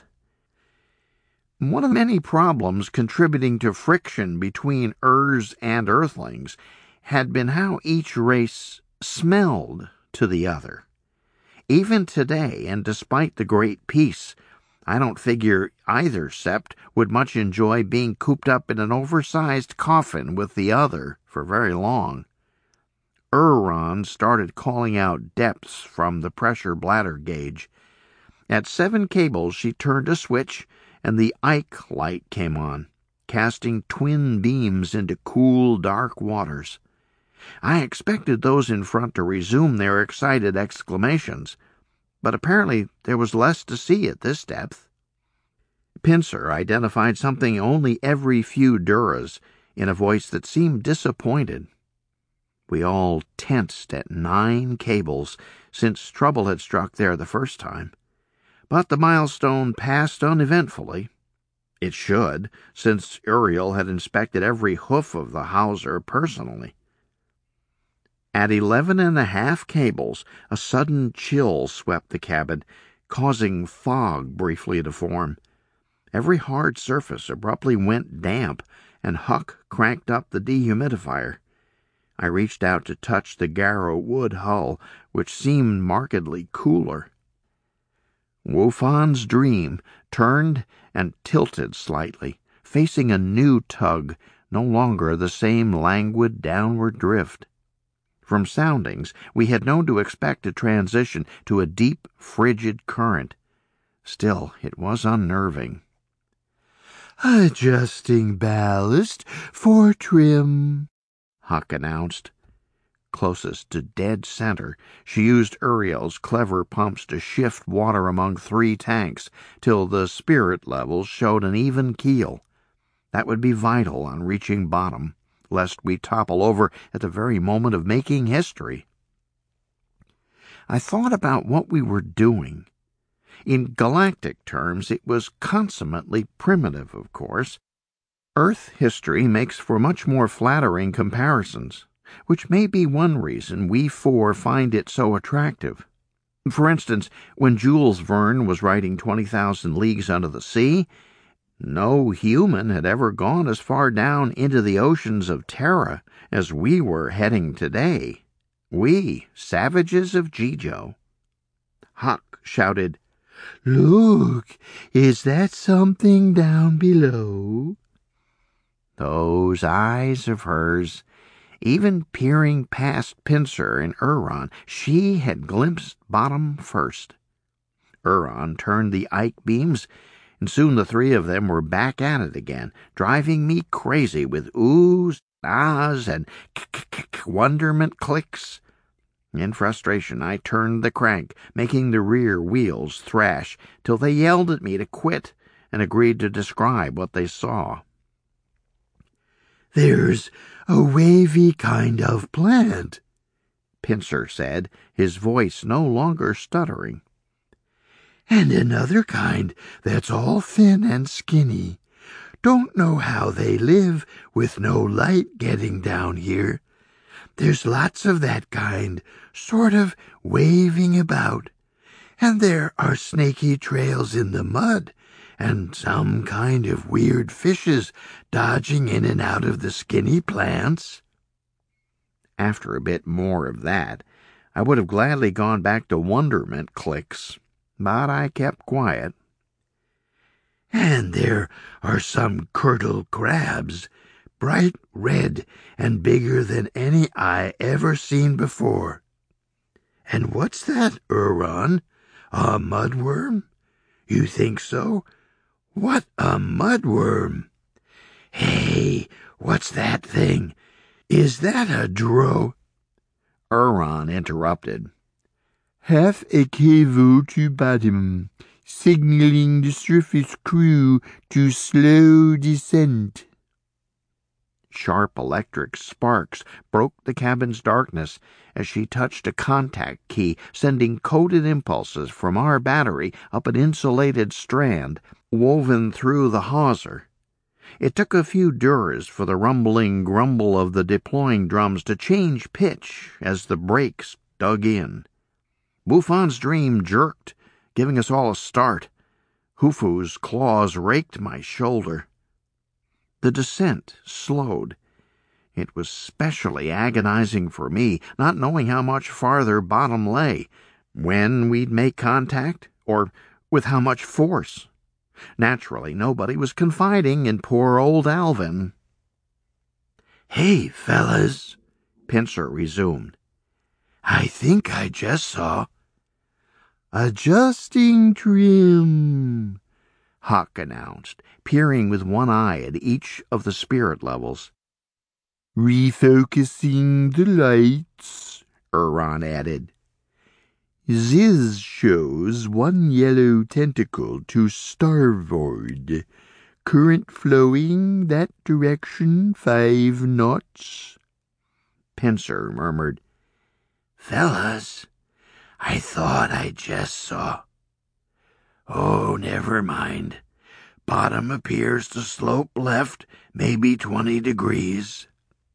One of the many problems contributing to friction between Urs and Earthlings had been how each race smelled to the other. Even today, and despite the great peace, I don't figure either sept would much enjoy being cooped up in an oversized coffin with the other for very long. Huron started calling out depths from the pressure bladder gauge. At seven cables she turned a switch, and the Ike light came on, casting twin beams into cool, dark waters. I expected those in front to resume their excited exclamations, but apparently there was less to see at this depth. Pincer identified something only every few duras in a voice that seemed disappointed. We all tensed at nine cables, since trouble had struck there the first time. But the milestone passed uneventfully. It should, since Uriel had inspected every hoof of the hawser personally. At eleven and a half cables, a sudden chill swept the cabin, causing fog briefly to form. Every hard surface abruptly went damp, and Huck cranked up the dehumidifier. I reached out to touch the Garrow wood hull, which seemed markedly cooler. Wufan's Dream turned and tilted slightly, facing a new tug, no longer the same languid downward drift. From soundings, we had known to expect a transition to a deep, frigid current. Still, it was unnerving. "Adjusting ballast for trim," Huck announced. Closest to dead center, she used Uriel's clever pumps to shift water among three tanks till the spirit levels showed an even keel. That would be vital on reaching bottom, lest we topple over at the very moment of making history. I thought about what we were doing. In galactic terms, it was consummately primitive, of course. Earth history makes for much more flattering comparisons, which may be one reason we four find it so attractive. For instance, when Jules Verne was writing twenty thousand Leagues Under the Sea, no human had ever gone as far down into the oceans of Terra as we were heading today. We, savages of Jijo. Huck shouted, "Look, is that something down below?" Those eyes of hers, even peering past Pincer and Huron, she had glimpsed bottom first. Huron turned the Ike beams, and soon the three of them were back at it again, driving me crazy with oohs, ahs, and k-k-k wonderment clicks. In frustration, I turned the crank, making the rear wheels thrash, till they yelled at me to quit and agreed to describe what they saw. "There's a wavy kind of plant," Pincer said, his voice no longer stuttering. "And another kind that's all thin and skinny. Don't know how they live with no light getting down here. There's lots of that kind, sort of waving about. And there are snaky trails in the mud, and some kind of weird fishes dodging in and out of the skinny plants. After a bit more of that, I would have gladly gone back to wonderment clicks, but I kept quiet. And there are some curdle crabs, bright red and bigger than any I ever seen before. And what's that, Huron? A mudworm? You think so? What a mudworm! Hey, what's that thing? Is that a dro... Huron interrupted. Half a cable to bottom, signaling the surface crew to slow descent. Sharp electric sparks broke the cabin's darkness as she touched a contact key, sending coded impulses from our battery up an insulated strand woven through the hawser. It took a few durs for the rumbling grumble of the deploying drums to change pitch as the brakes dug in. Bufon's dream jerked, giving us all a start. Hufu's claws raked my shoulder. The descent slowed. It was specially agonizing for me, not knowing how much farther bottom lay, when we'd make contact, or with how much force. Naturally, nobody was confiding in poor old Alvin. "Hey, fellas," Pincer resumed. "I think I just saw—" "Adjusting trim," Huck announced, peering with one eye at each of the spirit levels. "Refocusing the lights," Huron added. "Ziz shows one yellow tentacle to starboard. Current flowing that direction five knots." Pincer murmured, "Fellas, I thought I just saw—" "Oh, never mind. Bottom appears to slope left, maybe twenty degrees."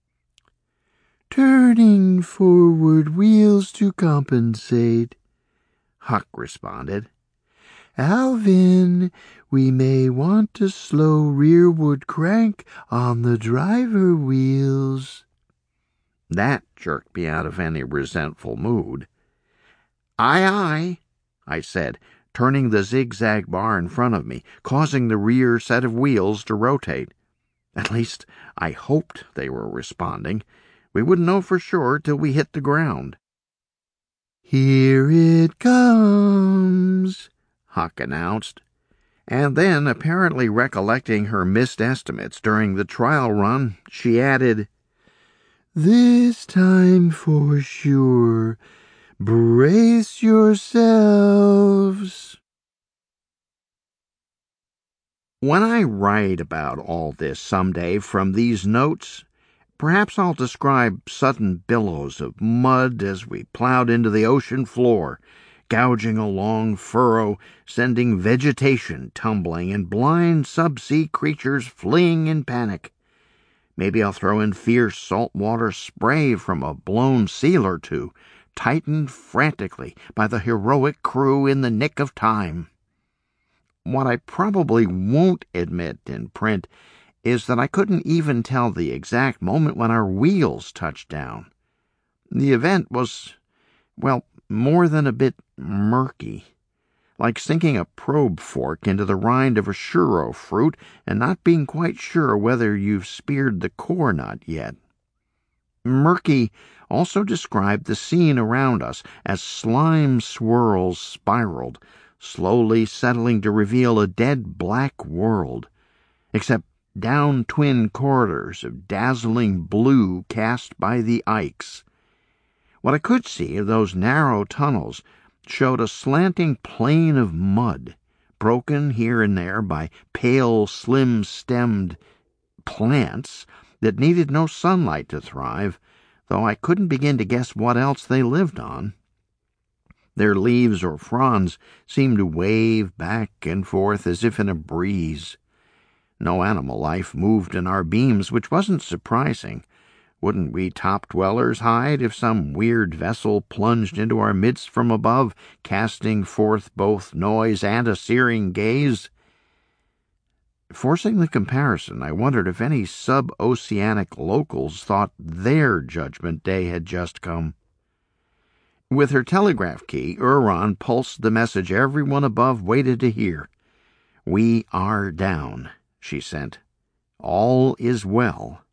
"Turning forward wheels to compensate," Huck responded. "Alvin, we may want to slow rearward crank on the driver wheels." That jerked me out of any resentful mood. "Aye, aye," I said, turning the zigzag bar in front of me, causing the rear set of wheels to rotate. At least, I hoped they were responding. We wouldn't know for sure till we hit the ground. "Here it comes," Huck announced. And then, apparently recollecting her missed estimates during the trial run, she added, "This time for sure. Brace yourselves." When I write about all this someday from these notes, perhaps I'll describe sudden billows of mud as we plowed into the ocean floor, gouging a long furrow, sending vegetation tumbling and blind subsea creatures fleeing in panic. Maybe I'll throw in fierce saltwater spray from a blown seal or two, tightened frantically by the heroic crew in the nick of time. What I probably won't admit in print is that I couldn't even tell the exact moment when our wheels touched down. The event was, well, more than a bit murky, like sinking a probe fork into the rind of a churro fruit and not being quite sure whether you've speared the core nut yet. Murky also described the scene around us as slime swirls spiraled, slowly settling to reveal a dead black world, except down twin corridors of dazzling blue cast by the Ikes. What I could see of those narrow tunnels showed a slanting plain of mud, broken here and there by pale, slim-stemmed plants that needed no sunlight to thrive, though I couldn't begin to guess what else they lived on. Their leaves or fronds seemed to wave back and forth as if in a breeze. No animal life moved in our beams, which wasn't surprising. Wouldn't we top-dwellers hide if some weird vessel plunged into our midst from above, casting forth both noise and a searing gaze? Forcing the comparison, I wondered if any sub-oceanic locals thought their judgment day had just come. With her telegraph key, Huron pulsed the message everyone above waited to hear. "We are down," she sent. "All is well."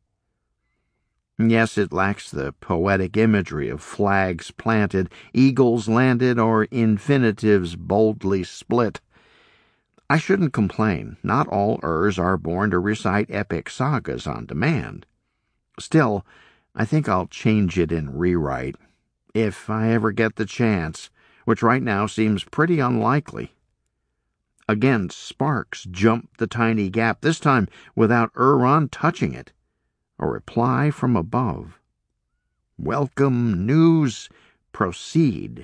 Yes, it lacks the poetic imagery of flags planted, eagles landed, or infinitives boldly split. I shouldn't complain. Not all Urs are born to recite epic sagas on demand. Still, I think I'll change it in rewrite, if I ever get the chance, which right now seems pretty unlikely. Again, sparks jumped the tiny gap, this time without Huron touching it. A reply from above. "Welcome news. Proceed."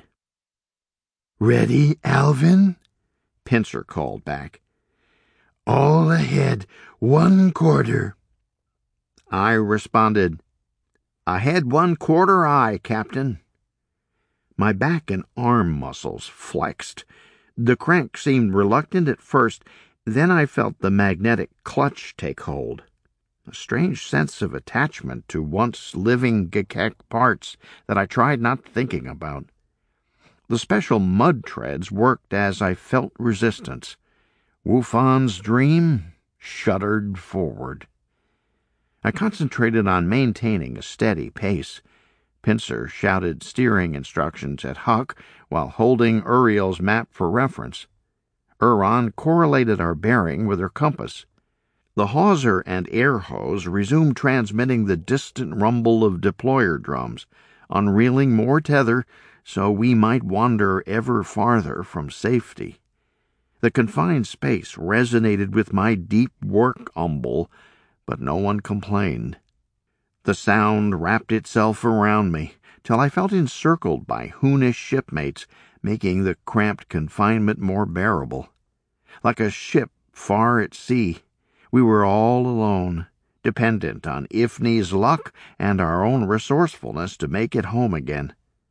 "Ready, Alvin?" Pincer called back. "All ahead, one quarter." I responded, "Ahead one quarter, aye, Captain." My back and arm muscles flexed. The crank seemed reluctant at first, then I felt the magnetic clutch take hold. A strange sense of attachment to once living G'Kek parts that I tried not thinking about. The special mud treads worked as I felt resistance. Wufan's dream shuddered forward. I concentrated on maintaining a steady pace. Pincer shouted steering instructions at Huck while holding Uriel's map for reference. Huron correlated our bearing with her compass. The hawser and air hose resumed transmitting the distant rumble of deployer drums, unreeling more tether so we might wander ever farther from safety. The confined space resonated with my deep work umble, but no one complained. The sound wrapped itself around me, till I felt encircled by Hoonish shipmates, making the cramped confinement more bearable. Like a ship far at sea, we were all alone, dependent on Ifni's luck and our own resourcefulness to make it home again.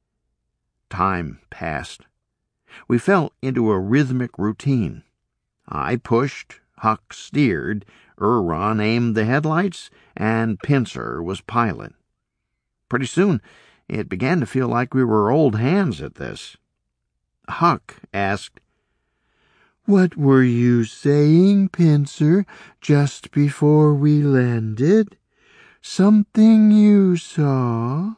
Time passed. We fell into a rhythmic routine. I pushed, Huck steered, Huron aimed the headlights, and Pincer was pilot. Pretty soon, it began to feel like we were old hands at this. Huck asked, "What were you saying, Pincer, just before we landed? Something you saw?"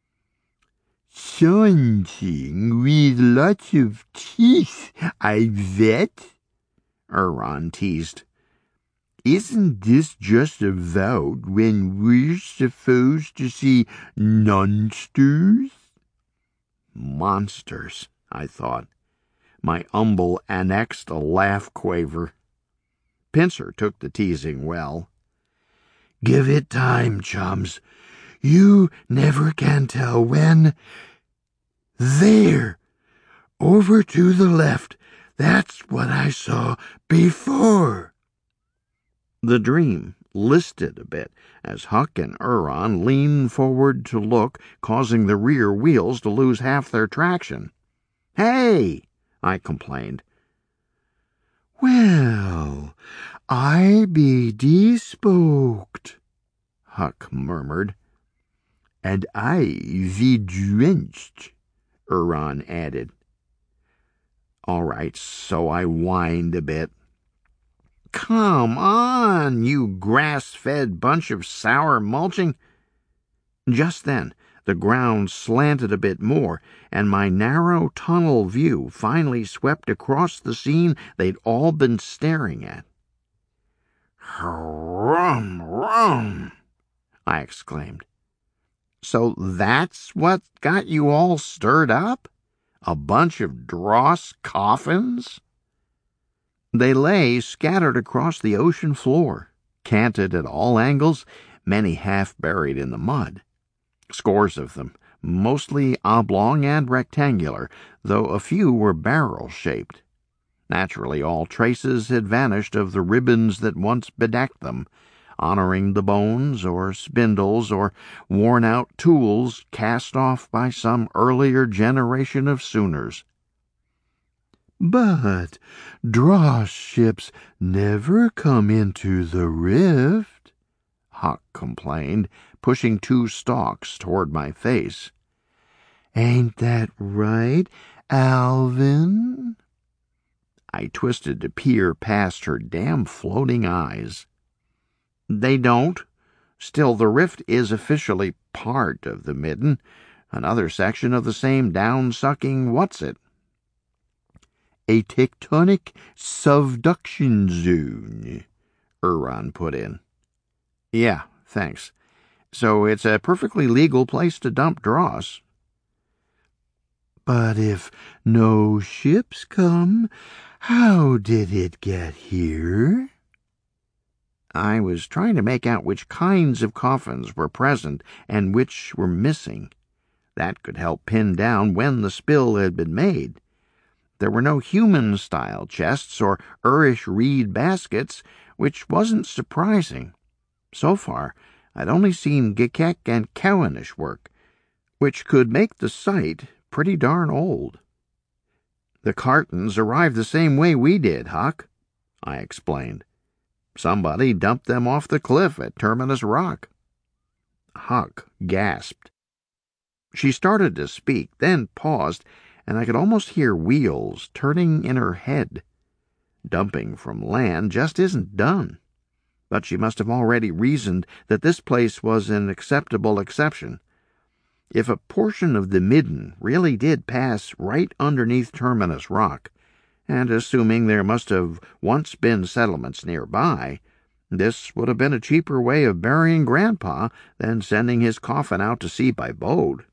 "Something with lots of teeth, I bet," Huron teased. "Isn't this just about when we're supposed to see monsters?" Monsters, I thought. My umble annexed a laugh quaver. Pincer took the teasing well. "Give it time, chums. You never can tell when. There! Over to the left. That's what I saw before." The dream listed a bit as Huck and Huron leaned forward to look, causing the rear wheels to lose half their traction. "Hey!" I complained. "Well, I be despoked," Huck murmured. "And I be drenched," Huron added. All right, so I whined a bit. "Come on, you grass-fed bunch of sour mulching." Just then, the ground slanted a bit more, and my narrow tunnel view finally swept across the scene they'd all been staring at. "Rum, rum!" I exclaimed. "So that's what got you all stirred up? A bunch of dross coffins?" They lay scattered across the ocean floor, canted at all angles, many half buried in the mud. Scores of them, mostly oblong and rectangular, though a few were barrel-shaped. Naturally, all traces had vanished of the ribbons that once bedecked them, honoring the bones or spindles or worn-out tools cast off by some earlier generation of Sooners. But dross ships never come into the rift, Huck complained, pushing two stalks toward my face. Ain't that right, Alvin? I twisted to peer past her damn floating eyes. They don't. Still, the rift is officially part of the midden, another section of the same down-sucking what's-it. A tectonic subduction zone, Huron put in. Yeah, thanks. So it's a perfectly legal place to dump dross. But if no ships come, how did it get here? I was trying to make out which kinds of coffins were present and which were missing. That could help pin down when the spill had been made. There were no human-style chests or Irish reed baskets, which wasn't surprising. So far, I'd only seen Gikek and Cowanish work, which could make the site pretty darn old. The cartons arrived the same way we did, Huck, I explained. Somebody dumped them off the cliff at Terminus Rock. Huck gasped. She started to speak, then paused, and I could almost hear wheels turning in her head. Dumping from land just isn't done. But she must have already reasoned that this place was an acceptable exception. If a portion of the midden really did pass right underneath Terminus Rock, and assuming there must have once been settlements nearby, this would have been a cheaper way of burying Grandpa than sending his coffin out to sea by boat.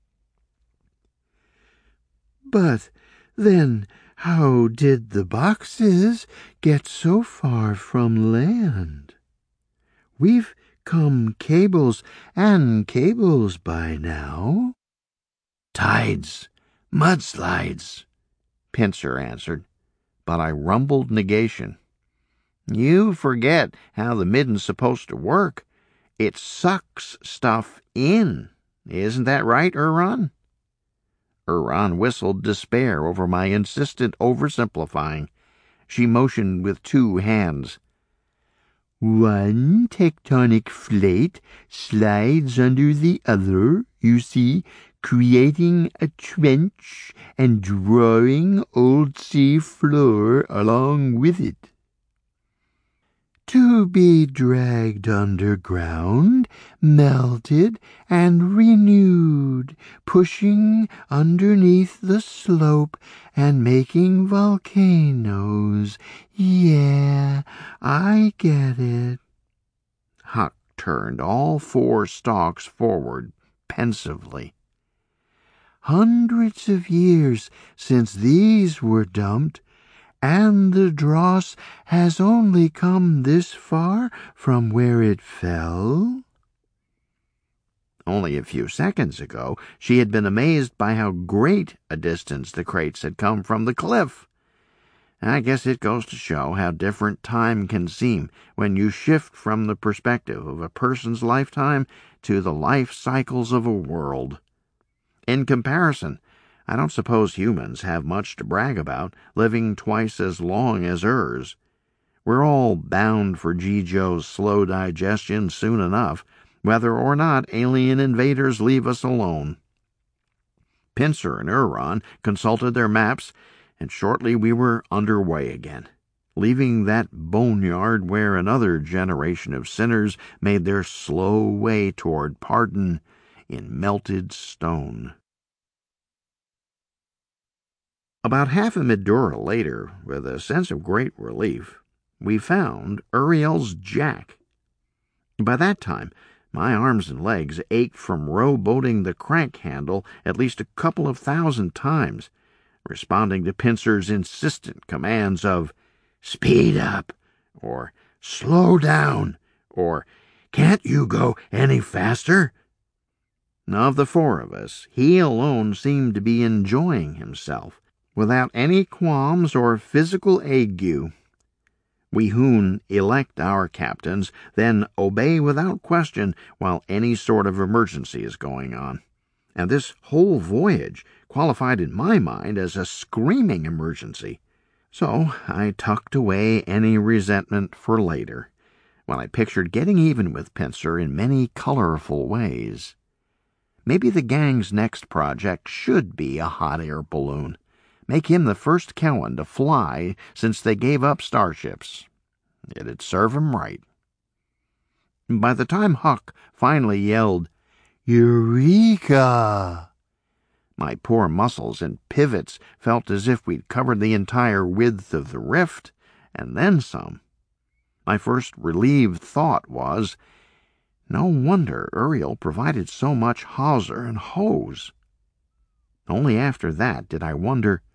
But then how did the boxes get so far from land? We've come cables and cables by now. Tides, mudslides, Pincer answered, but I rumbled negation. You forget how the midden's supposed to work. It sucks stuff in. Isn't that right, Huron? Huron whistled despair over my insistent oversimplifying. She motioned with two hands. One tectonic plate slides under the other, you see, creating a trench and drawing old sea floor along with it. To be dragged underground, melted, and renewed, pushing underneath the slope and making volcanoes. Yeah, I get it. Huck turned all four stalks forward pensively. Hundreds of years since these were dumped, and the dross has only come this far from where it fell? Only a few seconds ago, she had been amazed by how great a distance the crates had come from the cliff. I guess it goes to show how different time can seem when you shift from the perspective of a person's lifetime to the life cycles of a world. In comparison, I don't suppose humans have much to brag about, living twice as long as hers. We're all bound for G. Joe's slow digestion soon enough, whether or not alien invaders leave us alone. Pincer and Huron consulted their maps, and shortly we were underway again, leaving that boneyard where another generation of sinners made their slow way toward pardon in melted stone. About half a Midura later, with a sense of great relief, we found Uriel's jack. By that time, my arms and legs ached from rowboating the crank handle at least a couple of thousand times, responding to Pincer's insistent commands of "Speed up," or "Slow down," or "Can't you go any faster?" Of the four of us, he alone seemed to be enjoying himself, without any qualms or physical ague. We Hoon elect our captains, then obey without question while any sort of emergency is going on. and this whole voyage qualified in my mind as a screaming emergency. So I tucked away any resentment for later, when I pictured getting even with Pincer in many colorful ways. Maybe the gang's next project should be a hot air balloon. Make him the first Cowan to fly since they gave up starships. It'd serve him right. By the time Huck finally yelled, "Eureka!" my poor muscles and pivots felt as if we'd covered the entire width of the rift, and then some. My first relieved thought was, no wonder Uriel provided so much hawser and hose. Only after that did I wonder,